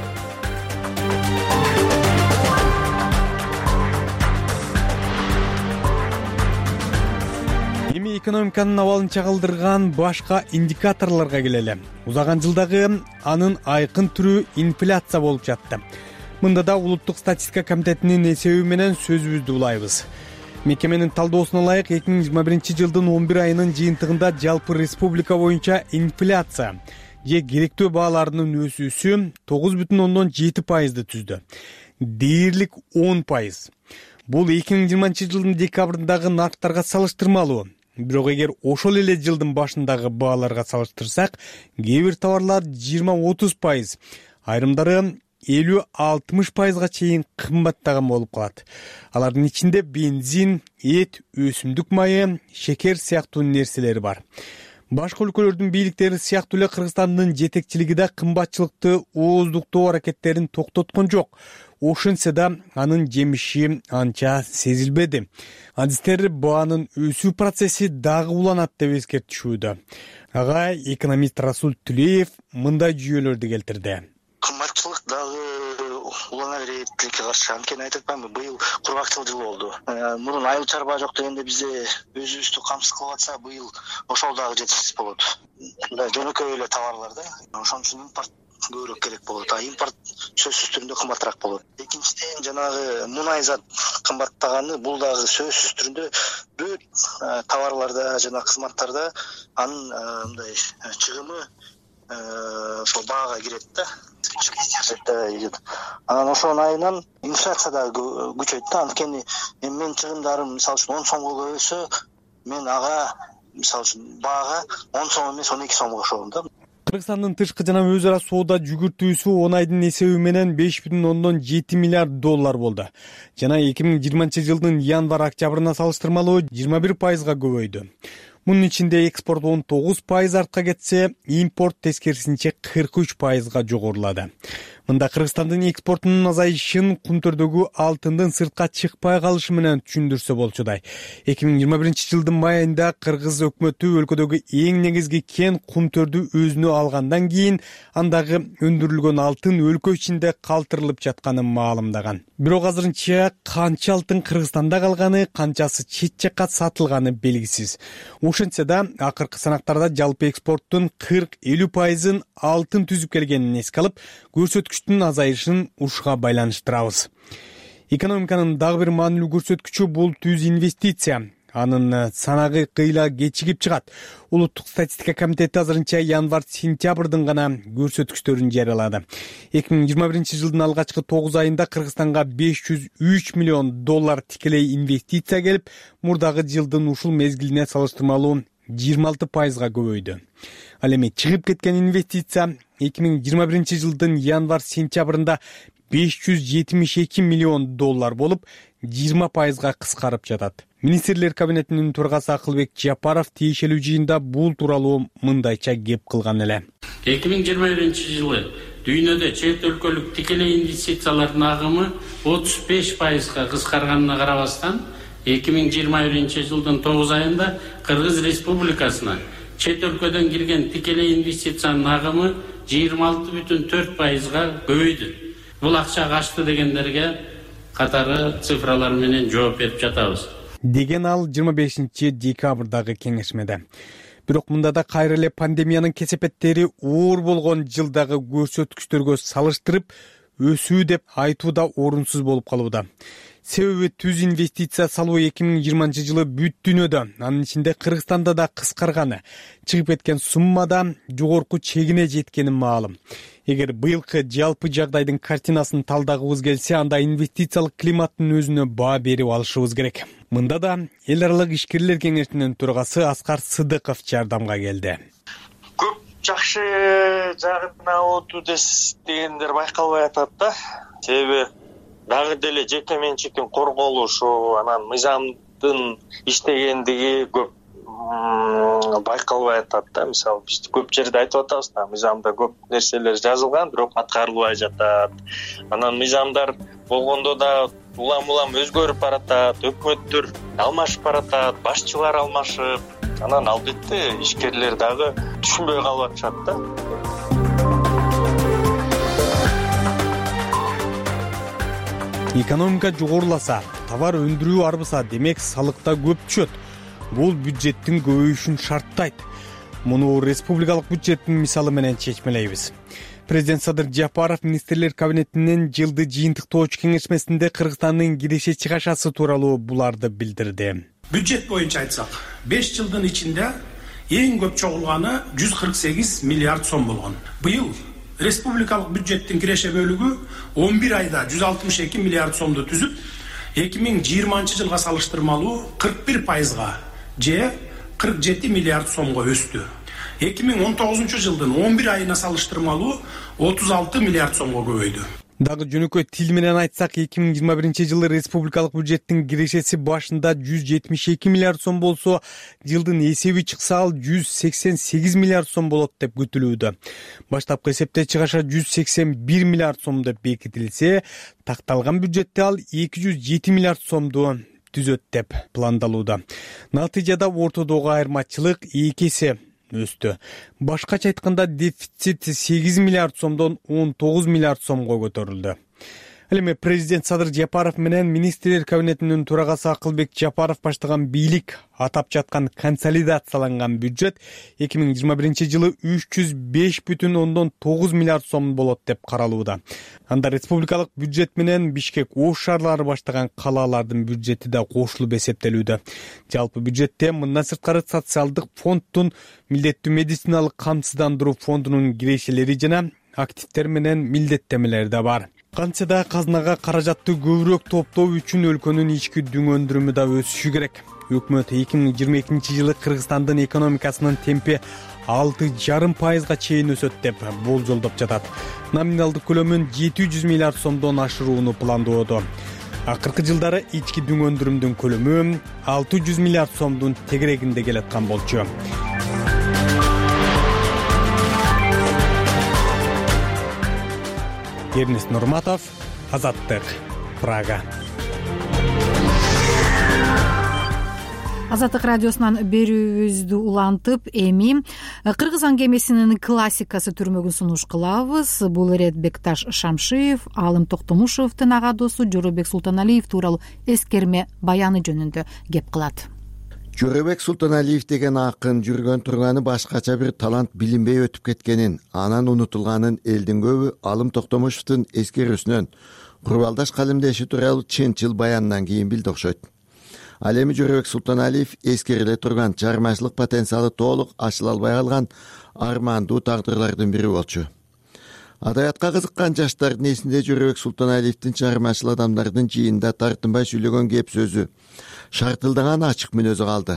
Экономиканын абалын чагылдырган башка индикаторлорго келели. Узаган жылдагы анын айкын түрү инфляция болуп жатты. Мында да улуттук статистика комитетинин эсеби менен сөзүбүздү улайбыз. Мекеменин талдоосуна ылайык 2021 жылдын 11 айынын жыйынтыгында жалпы республика боюнча инфляция же керектөө бааларынын өсүүсү 9,7%ды түздү. Дээрлик 10%. Бул 2020 жылдын декабрындагы нарктарга салыштырмалуу. Бирок эгер ошол эле жылдын башындагы бааларга салыштырсак, кээ бир товарлар 20-30%, айрымдары 50-60%га чейин кымбаттаган болуп калат. Алардын ичинде бензин, эт, өсүмдүк майы, шекер сыяктуу нерселер бар. Башка өлкөлөрдүн бийликтери сыяктуу эле Кыргызстандын жетекчилиги да кымбатчылыкты ооздуктоо аракеттерин токтоткон жок. Ошентсе да анын жемиши анча сезилбеди. Адистер баанын өсүү процесси дагы уланат деп эскертишүүдө. Ага экономист Расул Түлеев мындай жүйөлөрдү келтирди. Кымбатчылык дагы улана берет тилекке каршы. Анткени айтып атпаймынбы, быйыл кургакчыл жыл болду. Мурун айыл чарба жок дегенде бизде өзүбүздү камсыз кылып атса, быйыл ошол дагы жетишсиз болот. Жөнөкөй эле товарлар да. Ошон үчүн импорт көбүрөөк керек болот. Импорт сөзсүз түрүндө кымбатыраак болот. Экинчиден, жанагы мунай зат кымбаттаганы, бул дагы сөзсүз түрүндө бүт товарларда жана кызматтарда анын мындай чыгымы ошол баага кирет да. Анан ошонун айынан инфляция дагы күчөйт да. Анткени менин чыгымдарым мисалы үчүн 10 сомго өсө, мен ага мисалы үчүн баага 10 сом эмес 12 сомго кошом да. Кыргызстандын тышкы жана өз ара соода жүгүртүүсү 10 айдын эсеби менен 5,7 миллиард доллар болду. Жана 2020 жылдын январь-октябрына салыштырмалуу 21%га көбөйдү. Мунун ичинде экспорт 19% артка кетсе, импорт тескерисинче 43%га жогорулады. мында Кыргызстандын экспортунун азайышын кумтөрдөгү алтындын сыртка чыкпай калышы менен түшүндүрсө болчудай. 2021 жылдын май айында Кыргыз өкмөтү өлкөдөгү эң негизги кен кумтөрдү өзүнө алгандан кийин андагы өндүрүлгөн алтын өлкө ичинде калтырылып жатканын маалымдаган. Бирок азырынча канча алтын Кыргызстанда калганы, канчасы чет жакка сатылганы белгисиз. Ошентсе да акыркы санактарда жалпы экспорттун 40-50% алтын түзүп келгенин эске алып, көрсөткүчтүн азайышын ушуга байланыштырабыз. Экономиканын дагы бир маанилүү көрсөткүчү бул түз инвестиция. Анын санагы кыйла кечигип чыгат. Улуттук статистика комитети азырынча январь-сентябрдын гана көрсөткүчтөрүн жарыялады. 2021 жылдын алгачкы 9 айында Кыргызстанга $503 миллион тикелей инвестиция келип, мурдагы жылдын ушул мезгилине салыштырмалуу 26%га көбөйдү. Ал эми чыгып кеткен инвестиция 2021 жылдын январь-сентябрында $572 миллион болуп, 20%га кыскарып жатат. Министрлер кабинетинин төрагасы Акылбек Жапаров тиешелүү жыйында бул тууралуу мындайча кеп кылган эле. 2021 жылы дүйнөдө чет өлкөлүк тикелей инвестициялардын агымы 35%га кыскарганына карабастан, 2021 жылдын 9 айында Кыргыз Республикасына чет өлкөдөн кирген тикелей инвестициянын агымы 26,4%га көбөйдү. Бул акча качты дегендерге катары цифралар менен жооп берип жатабыз, деген ал 25 декабрдагы кеңешмеде. Бирок мында да кайра эле пандемиянын кесепеттери оор болгон жылдагы көрсөткүчтөргө салыштырып өсүү деп айтуу да орунсуз болуп калууда. Себеби түз инвестиция салуу 2020 жылы бүт дүйнөдө, анын ичинде Кыргызстанда да кыскарганы, чыгып кеткен суммада жогорку чегине жеткени маалым. Эгер быйылкы жалпы жагдайдын картинасын талдагыбыз келсе, анда инвестициялык климаттын өзүнө баа берип алышыбыз керек. Мында да эл аралык ишкерлер кеңешинин төрагасы Аскар Сыдыков жардамга келди. Көп жакшы жагына оту дегендер байкалбай атат да. Себеби дагы деле жеке менчиктин корголушу, анан мыйзамдын иштегендиги көп байкалбай атат да. Мисалы биз көп жерде айтып атабыз да, мыйзамда көп нерселер жазылган, бирок аткарылбай жатат. Анан мыйзамдар болгондо да улам өзгөрүп баратат, өкмөттөр алмашып баратат, башчылар алмашып, анан албетте ишкерлер дагы түшүнбөй калып атышат да. Экономика жогоруласа, товар өндүрүү арбыса, демек салыкта көп түшөт. Бул бюджеттин көбөйүшүн шарттайт. Муну республикалык бюджеттин мисалы менен чечмелейбиз. Президент Садыр Жапаров министрлер кабинетинин жылды жыйынтыктоочу кеңешмесинде Кыргызстандын киреше чыгашасы тууралуу буларды билдирди. Бюджет боюнча айтсак, 5 жылдын ичинде эң көп чогулганы 148 миллиард сом болгон. Быйыл республикалык бюджеттин киреше бөлүгү 11 айда 162 миллиард сомду түзүп, 2020 жылга салыштырмалуу 41%га же 47 миллиард сомго өстү. 2019 жылдын 11 айына салыштырмалуу 36 миллиард сомго көбөйдү. Дагы жөнөкөй тил менен айтсак, 2021 жылы республикалык бюджеттин кирешеси башында 172 миллиард сом болсо, жылдын эсеби чыкса ал 188 миллиард сом болот деп күтүлүүдө. Баштапкы эсепте чыгаша 181 миллиард сом деп бекитилсе, такталган бюджетте ал 207 миллиард сомду түзөт деп пландалууда. Натыйжада ортодогу айырмачылык 2 эсе өстү. Башкача айтканда, дефицит 8 миллиард сомдон 19 миллиард сомго көтөрүлдү. Ал эми президент Садыр Жапаров менен министрлер кабинетинин төрагасы Акылбек Жапаров баштаган бийлик атап жаткан консолидацияланган бюджет 2021 жылы 305,9 миллиард сом болот деп каралууда. Анда республикалык бюджет менен Бишкек Ош шаарлары баштаган калаалардын бюджети да кошулуп эсептелүүдө. Жалпы бюджетте мындан сырткары социалдык фонддун, милдеттүү медициналык камсыздандыруу фондунун кирешелери жана активдер менен милдеттемелери да бар. Кантсе да казынага каражатты көбүрөөк топтоо үчүн өлкөнүн ички дүң өндүрүмү да өсүшү керек. Өкмөт 2022 жылы Кыргызстандын экономикасынын темпи 6,5%га чейин өсөт деп болжолдоп жатат. Номиналдык көлөмүн 700 миллиард сомдон ашырууну пландоодо. Акыркы жылдары ички дүң өндүрүмдүн көлөмү 600 миллиард сомдун тегерегинде келаткан болчу. Эрнест Нурматов, Азаттык, Прага. Азаттык радиосунан берүүбүздү улантып, эми кыргыз аңгемесинин классикасы түрмөгүн сунуш кылабыз. Бул ирет Бекташ Шамшиев, Алым Токтомушевдин ага досу Жоробек Султаналиев тууралуу эскерме баяны жөнүндө кеп кылат. Жоробек Султаналиев деген акын жүргөн турганы башкача бир талант билинбей өтүп кеткенин, анан унутулганын элдин көбү Алым Токтомушевдин эскерүүсүнөн курбалдаш калемдеши тууралуу чынчыл баянынан кийин билди окшойт. Ал эми Жоробек Султаналиев эскериле турган чыгармачылык потенциалы толук ачыла албай калган армандуу тагдырлардын бири болчу. Адабиятка кызыккан жаштардын эсинде Жоробек Султаналиевдин чыгармачыл адамдардын жыйында тартынбай сүйлөгөн кеп сөзү, шартылдаган ачык мүнөзү калды.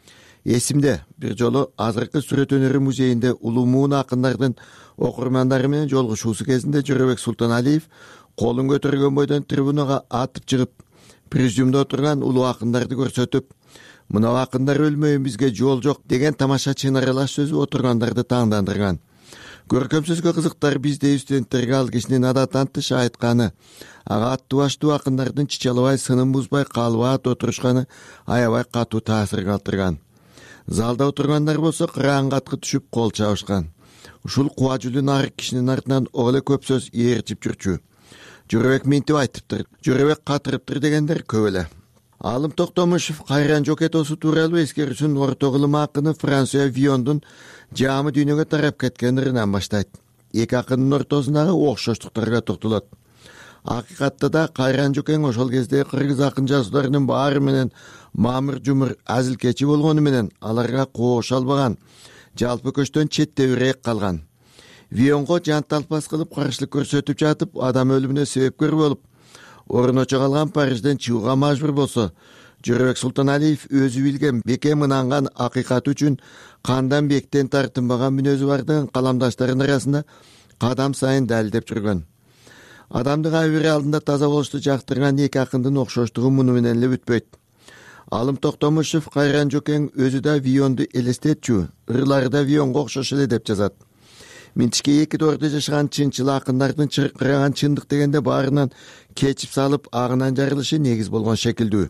Эсимде бир жолу азыркы сүрөт өнөрү музейинде улуу акындардын окурмандары менен жолугушуусу кезинде Жоробек Султаналиев колун көтөргөн бойдон трибунага атып чыгып, президиумда отурган улуу акындарды көрсөтүп, мына акындар өлмөйүн, бизге жол жок деген тамаша чын аралаш сөзү отургандарды таңдандырган. Көркөм сөзгө кызыктар биздей студенттерге ал кишинин адаттан тыш айтканы, ага аттуу баштуу акындардын чычалабай, сынын бузбай, калбаат отурушканы аябай катуу таасир калтырган. Залда отургандар болсо кыраан каткы түшүп кол чабышкан. Ушул куба жүлү нарык кишинин артынан огле көп сөз ээрчип жүрчү. Жоробек минтип айтыптыр, Жоробек катырыптыр дегендер көп эле. Алым Токтомушев Кайран Жокетосу тууралуу эскерүүсүн орто кылым акыны Франсуа Виондун жаамы дүйнөгө тарап кеткендеринен баштайт. Эки акындын ортосундагы окшоштуктарга токтолот. Акыйкатта да Кайран Жокең ошол кезде кыргыз акын жазууларынын баары менен мамыр жумур азилкечи болгону менен аларга кооша албаган, жалпы көчтөн четтебирээк калган. Вионго жанталпас кылып каршылык көрсөтүп жатып, адам өлүмүнө себепкер болуп, орночо калган Парижден чыгууга мажбур болсо, Жоробек Султаналиев өзү билген бекем ынанган акыйкат үчүн кандан бектен тартынбаган мүнөзү бардыгын каламдаштарынын арасында кадам сайын далилдеп жүргөн. Адамдын абийири алдында таза болушту жактырган эки акындын окшоштугу муну менен эле бүтпөйт. Алым Токтомушев Кайран Жокең өзү да Вионду элестетчү, ырлары да Вионго окшош эле деп жазат. Минтишке эки доордо жашаган чынчыл акындардын чыркыраган чындык дегенде баарынан кечип салып агынан жарылышы негиз болгон шекилдүү.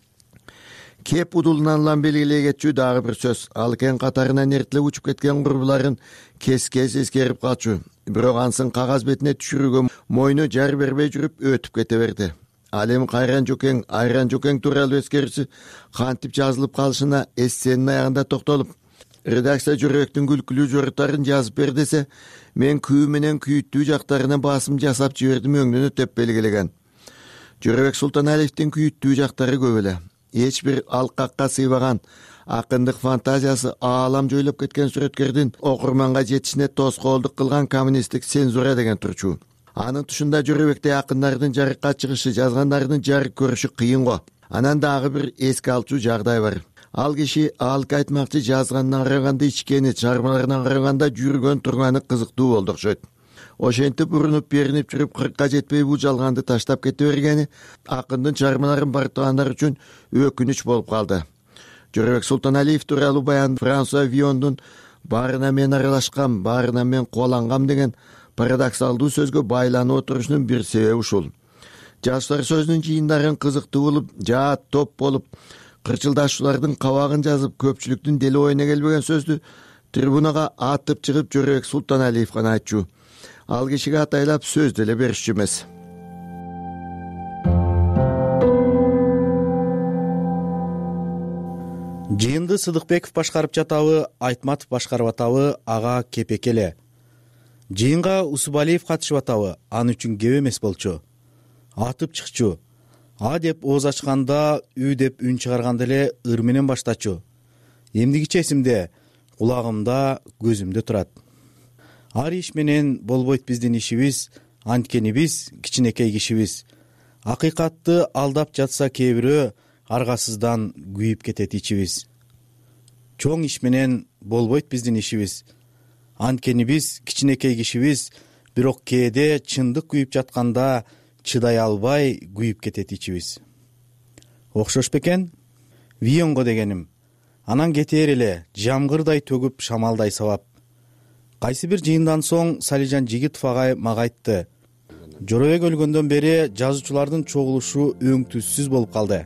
Кеп удулунан улам белгилей кетчү дагы бир сөз. Ал экен катарынан эртелеп учуп кеткен курбуларын кес-кес эскерип калчу. Бирок ансын кагаз бетине түшүрүүгө мойну жар бербей жүрүп өтүп кете берди. Ал эми Кайран Жокең, Айран Жокең тууралуу эскерүүсү кантип жазылып калышына эссенин аягында токтолуп, редакция Жоробектин күлкүлүү жоруттарын жазып бер десе, мен күйүү менен күйүттүү жактарына басым жасап жибердим өңдөнү деп белгилеген. Жоробек Султаналиевдин күйүттүү жактары көп эле. Эч бир алкакка сыйбаган акындык фантазиясы аалам жойлоп кеткен сүрөткөрдүн окурманга жетишине тоскоолдук кылган коммунисттик цензура деген турчу. Анын тушунда Жоробектей акындардын жарыкка чыгышы, жазгандардын жарык көрүшү кыйын го. Анан дагы бир эске алчу жагдай бар. Ал киши алк айтмакчы жазганына караганда ичкени, чыгармаларына караганда жүргөн турганы кызыктуу болду окшойт. Ошентип урунуп беринип жүрүп 40ка жетпей бул жалганды таштап кете бергени акындын чыгармаларын бартыгандар үчүн өкүнүч болуп калды. Жоробек Султаналиев тууралуу баян Франсуа Виондун баарына мен аралашкам, баарына мен кубалангам деген парадоксалдуу сөзгө байланып отурушунун бир себеби ушул. Жаштар сөзүнүн жыйындарын кызыктуу болуп, жаат топ болуп, кырчылдашуулардын кабагын жазып, көпчүлүктүн дели оюна келбеген сөздү трибунага атып чыгып Жоробек Султаналиев гана айтчу. Ал кишиге атайлап сөз деле беришчү эмес. Жыйынды Сыдыкбеков башкарып жатабы, Айтматов башкарып атабы, ага кепек эле. Жыйынга Усубалиев катышып атабы, ан үчүн кеп эмес болчу. Атып чыкчу. А деп ооз ачканда, үй деп үн чыгарганда эле ыр менен баштачу. Эмдигиче эсимде, кулагымда, көзүмдө турат. Ар иш менен болбойт биздин ишибиз, анткени биз кичинекей кишибиз. Акыйкатты алдап жатса кээ бирөө, аргасыздан күйүп кетет ичибиз. Чоң иш менен болбойт биздин ишибиз. Анткени биз кичинекей кишибиз, бирок кээде чындык күйүп жатканда чыдай албай күйүп кетет ичибиз. Окшош бекен? Вионго дегеним. Анан кетээр эле, жамгырдай төгүп, шамалдай сабап. Кайсы бир жыйындан соң Салижан Жигитов агай мага айтты: жоробек өлгөндөн бери жазуучулардын чогулушу өң түссүз болуп калды.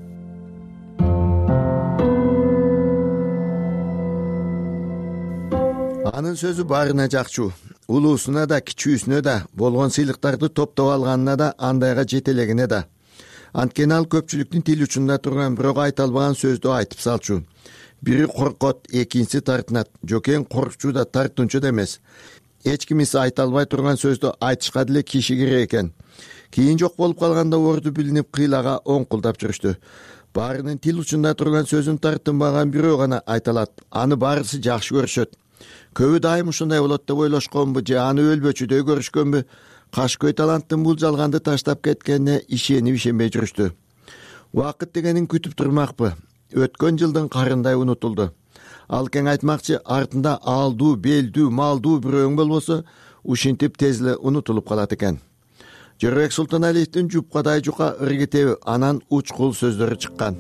Анын сөзү баарына жакчу. Улуусуна да, кичүүсүнө да, болгон сыйлыктарды топтоп алганына да, андайга жетелегине да. Анткени ал көпчүлүктүн тил учунда турган, бирок айта албаган сөздү айтып салчу. Бири коркот, экинчиси тартынат. Жокең коркчу да, тартынчу да эмес. Эч кимиси айта албай турган сөздү айтышка деле киши керек экен. Кийин жок болуп калганда орду билинип кыйлага оңкулдап жүрүштү. Баарынын тил учунда турган сөзүн тартынбаган бирөө гана айта алат. Аны баарысы жакшы көрүшөт. Көбү дайым ушундай болот деп ойлошконбу же аны өлбөчүдөй көрүшкөнбү? Кашкөй таланттын бул жалганды таштап кеткенине ишенип ишенбей жүрүштү. Убакыт дегенин күтүп турмакпы? Өткөн жылдын карындай унутулду. Ал кең айтмакчы, артында алдуу, белдүү, малдуу бирөөң болбосо, ушинтип тез эле унутулуп калат экен. Жоробек Султаналиевдин жупкадай жука ыргетеби, анан учкул сөздөрү чыккан.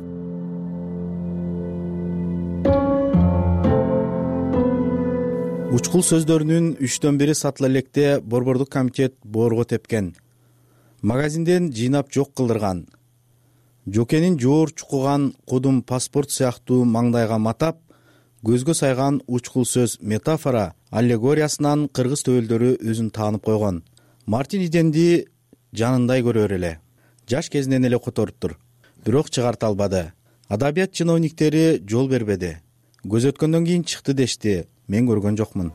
Учкул сөздөрүнүн 3/1 сатыла электе Борбордук комитет боорго тепкен. Магазинден жыйнап жок кылдырган. Жокенин жоор чукуган кудум паспорт сыяктуу маңдайга матап, көзгө сайган учкул сөз метафора аллегориясынан кыргыз төбөлдөрү өзүн таанып койгон. Мартин Иденди жанындай көрөр эле. Жаш кезинен эле которуптур, бирок чыгарта албады. Адабият чиновниктери жол бербеди. Көз өткөндөн кийин чыкты дешти. Мен көргөн жокмун.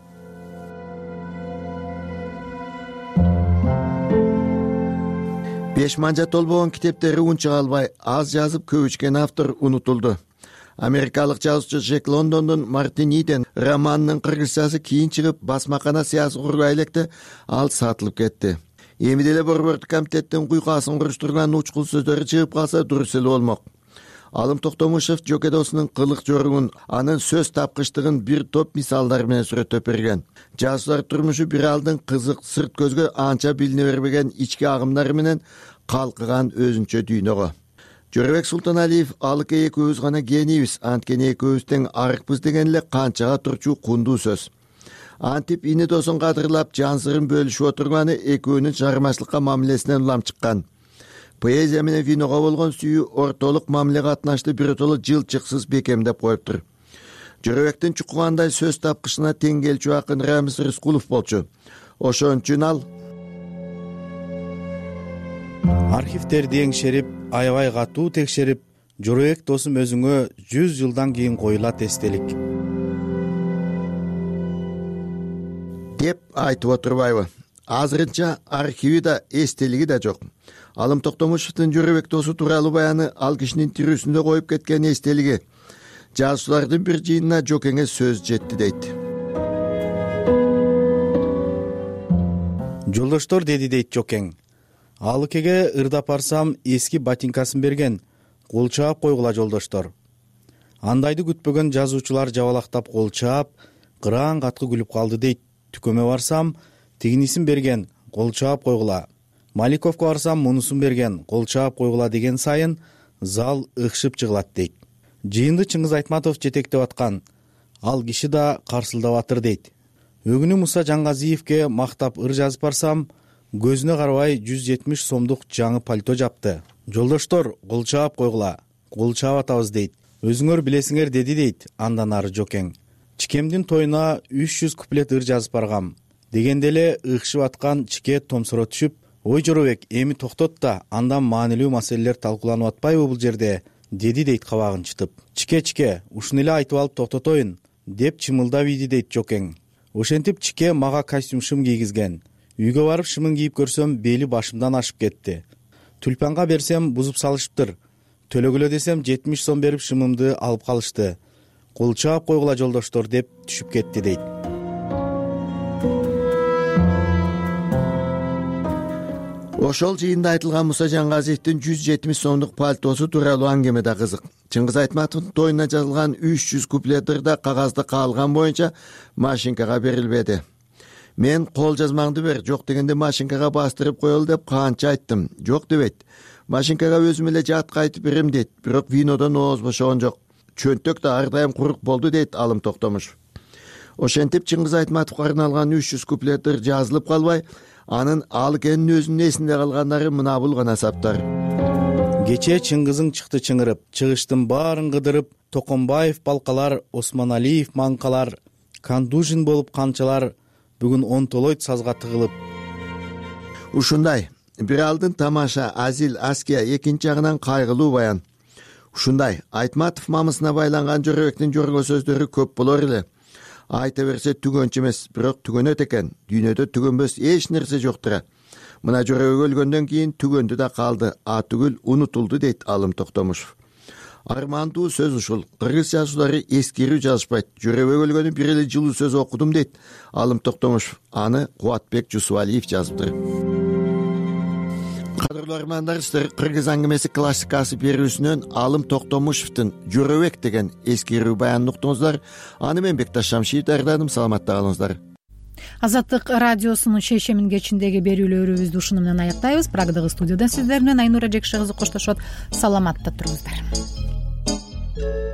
Беш манжа толбогон китептери унча албай, аз жазып көп ичкен автор унутулду. Америкалык жазуучу Джек Лондондун Мартин Иден романынын кыргызчасы кийин чыгып, басмакана сыясы курбай электе ал сатылып кетти. Эми деле Борбордук комитеттин куйкасын куруштурган учкул сөздөрү чыгып калса дурус эле болмок. Алым Токтомушев жокедосунун кылык жоругун, анын сөз тапкычтыгын бир топ мисалдар менен сүрөттөп берген. Жазуучулар турмушу бир алдын кызык, сырт көзгө анча билине бербеген ички агымдары менен калкыган өзүнчө дүйнөгө. Жоробек Султаналиев алык экөөбүз гана генийбиз, анткени экөөбүз тең арыкпыз деген эле канчага турчу кундуу сөз. Антип ини досун кадырлап, жан сырын бөлүшүп отурганы экөөнүн чыгармачылыкка мамилесинен улам чыккан. Поэзия менен виного болгон сүйүү ортолук мамиле катнашты биротоло жылчыксыз бекемдеп коюптур. Жоробектин чукугандай сөз тапкычына тең келчү акын Рамиз Рыскулов болчу. Ошон үчүн ал архивтерди эңшерип, аябай катуу текшерип, Жоробек досум өзүңө 100 жылдан кийин коюлат эстелик деп айтып отурбайбы? Азырынча архиви да, эстелиги да жок. Алым Токтомушевдин Жоробек досу тууралуу баяны ал кишинин тирүүсүндө коюп кеткен эстелиги. Жазуучулардын бир жыйынына Жокеңе сөз жетти дейт. Жолдоштор деди дейт Жокең. Алыкеге ырдап барсам эски ботинкасын берген. Кол чаап койгула жолдоштор. Андайды күтпөгөн жазуучулар жабалактап кол чаап, кыраан каткы күлүп калды дейт. Түкөмө барсам тигинисин берген. Кол чаап койгула. Маликовго барсам мунусун берген. Кол чаап койгула деген сайын зал ыкшып жыгылат дейт. Жыйынды Чыңгыз Айтматов жетектеп аткан. Ал киши да карсылдап атыр дейт. Өгүнү Муса Жаңгазиевке мактап ыр жазып барсам, көзүнө карабай 170 сомдук жаңы пальто жапты. Жолдоштор, кол чаап койгула. Кол чаап атабыз дейт. Өзүңөр билесиңер деди дейт андан ары Жокең. Чикемдин тоюна 300 куплет ыр жазып баргам. Дегенде эле ыкшып аткан Чике томсуро түшүп, ой Жоробек, эми токтот да, андан маанилүү маселелер талкууланып атпайбы бул жерде, деди дейт кабагын чытып. Чике, ушуну эле айтып алып токтотоюн, деп чымылдап ийди дейт Жокең. Ошентип Чике мага костюм шым кийгизген. Үйгө барып шымын кийип көрсөм, бели башымдан ашып кетти. Тюльпанга берсем бузуп салышыптыр. Төлөгүлө десем 70 сом берип шымымды алып калышты. Кол чаап койгула жолдоштор деп түшүп кетти дейт. Ошол жыйында айтылган Муса Жаңгазиевдин 170 сомдук пальтосу тууралуу аңгеме да кызык. Чыңгыз Айтматовдун тоюна жазылган 300 куплет ырда кагазды каалган боюнча машинкага берилбеди. Мен кол жазмаңды бер, жок дегенде машинкага бастырып коелу деп канча айттым. Жок дебейт. Машинкага өзүм эле жатка айтып берем дейт, бирок винодон ооз бошогон жок. Чөнтөк да ар дайым курук болду дейт Алым Токтомушев. Ошентип Чыңгыз Айтматовго арналган 300 куплет ыр жазылып калбай, анын ал экенин өзүнүн эсинде калгандары мына бул гана саптар. Кечээ Чыңгызың чыкты чыңырып, чыгыштын баарын кыдырып, Токомбаев балкалар, Осмоналиев маңкалар, Кандужин болуп канчалар бүгүн онтолойт сазга тыгылып. Ушундай бир алдын тамаша, азил, аския, экинчи жагынан кайгылуу баян. Ушундай Айтматов мамысына байланган Жорабектин жорго сөздөрү көп болор эле. Айта берсе түгөнчү эмес, бирок түгөнөт экен. Дүйнөдө түгөнбөс эч нерсе жоктура. Мына Жорабек өлгөндөн кийин түгөндү да калды, түгүл унутулду дейт Алым Токтомушев. Армандуу сөз ушул. Кыргыз жазуулары эскерүү жазышпайт. Жорабек өлгөнү бир эле жылуу сөз окудум дейт Алым Токтомушев. Аны Кубатбек Жусубалиев жазыптыр. Кадырлуу армандар, сиздер Кыргыз аңгемеси классикасы берүүсүнөн Алым Токтомушевдин Жорабек деген эскерүү баянын уктуңуздар. Аны мен Бекташ Шамшиев даярдадым. Саламатта калыңыздар. Азаттык радиосунун шейшемин кечиндеги берүүлөрүбүздү ушуну менен аяктайбыз. Прагдагы студиядан сиздер менен Айнура Жекше кызы коштошот. Саламатта туруңуздар.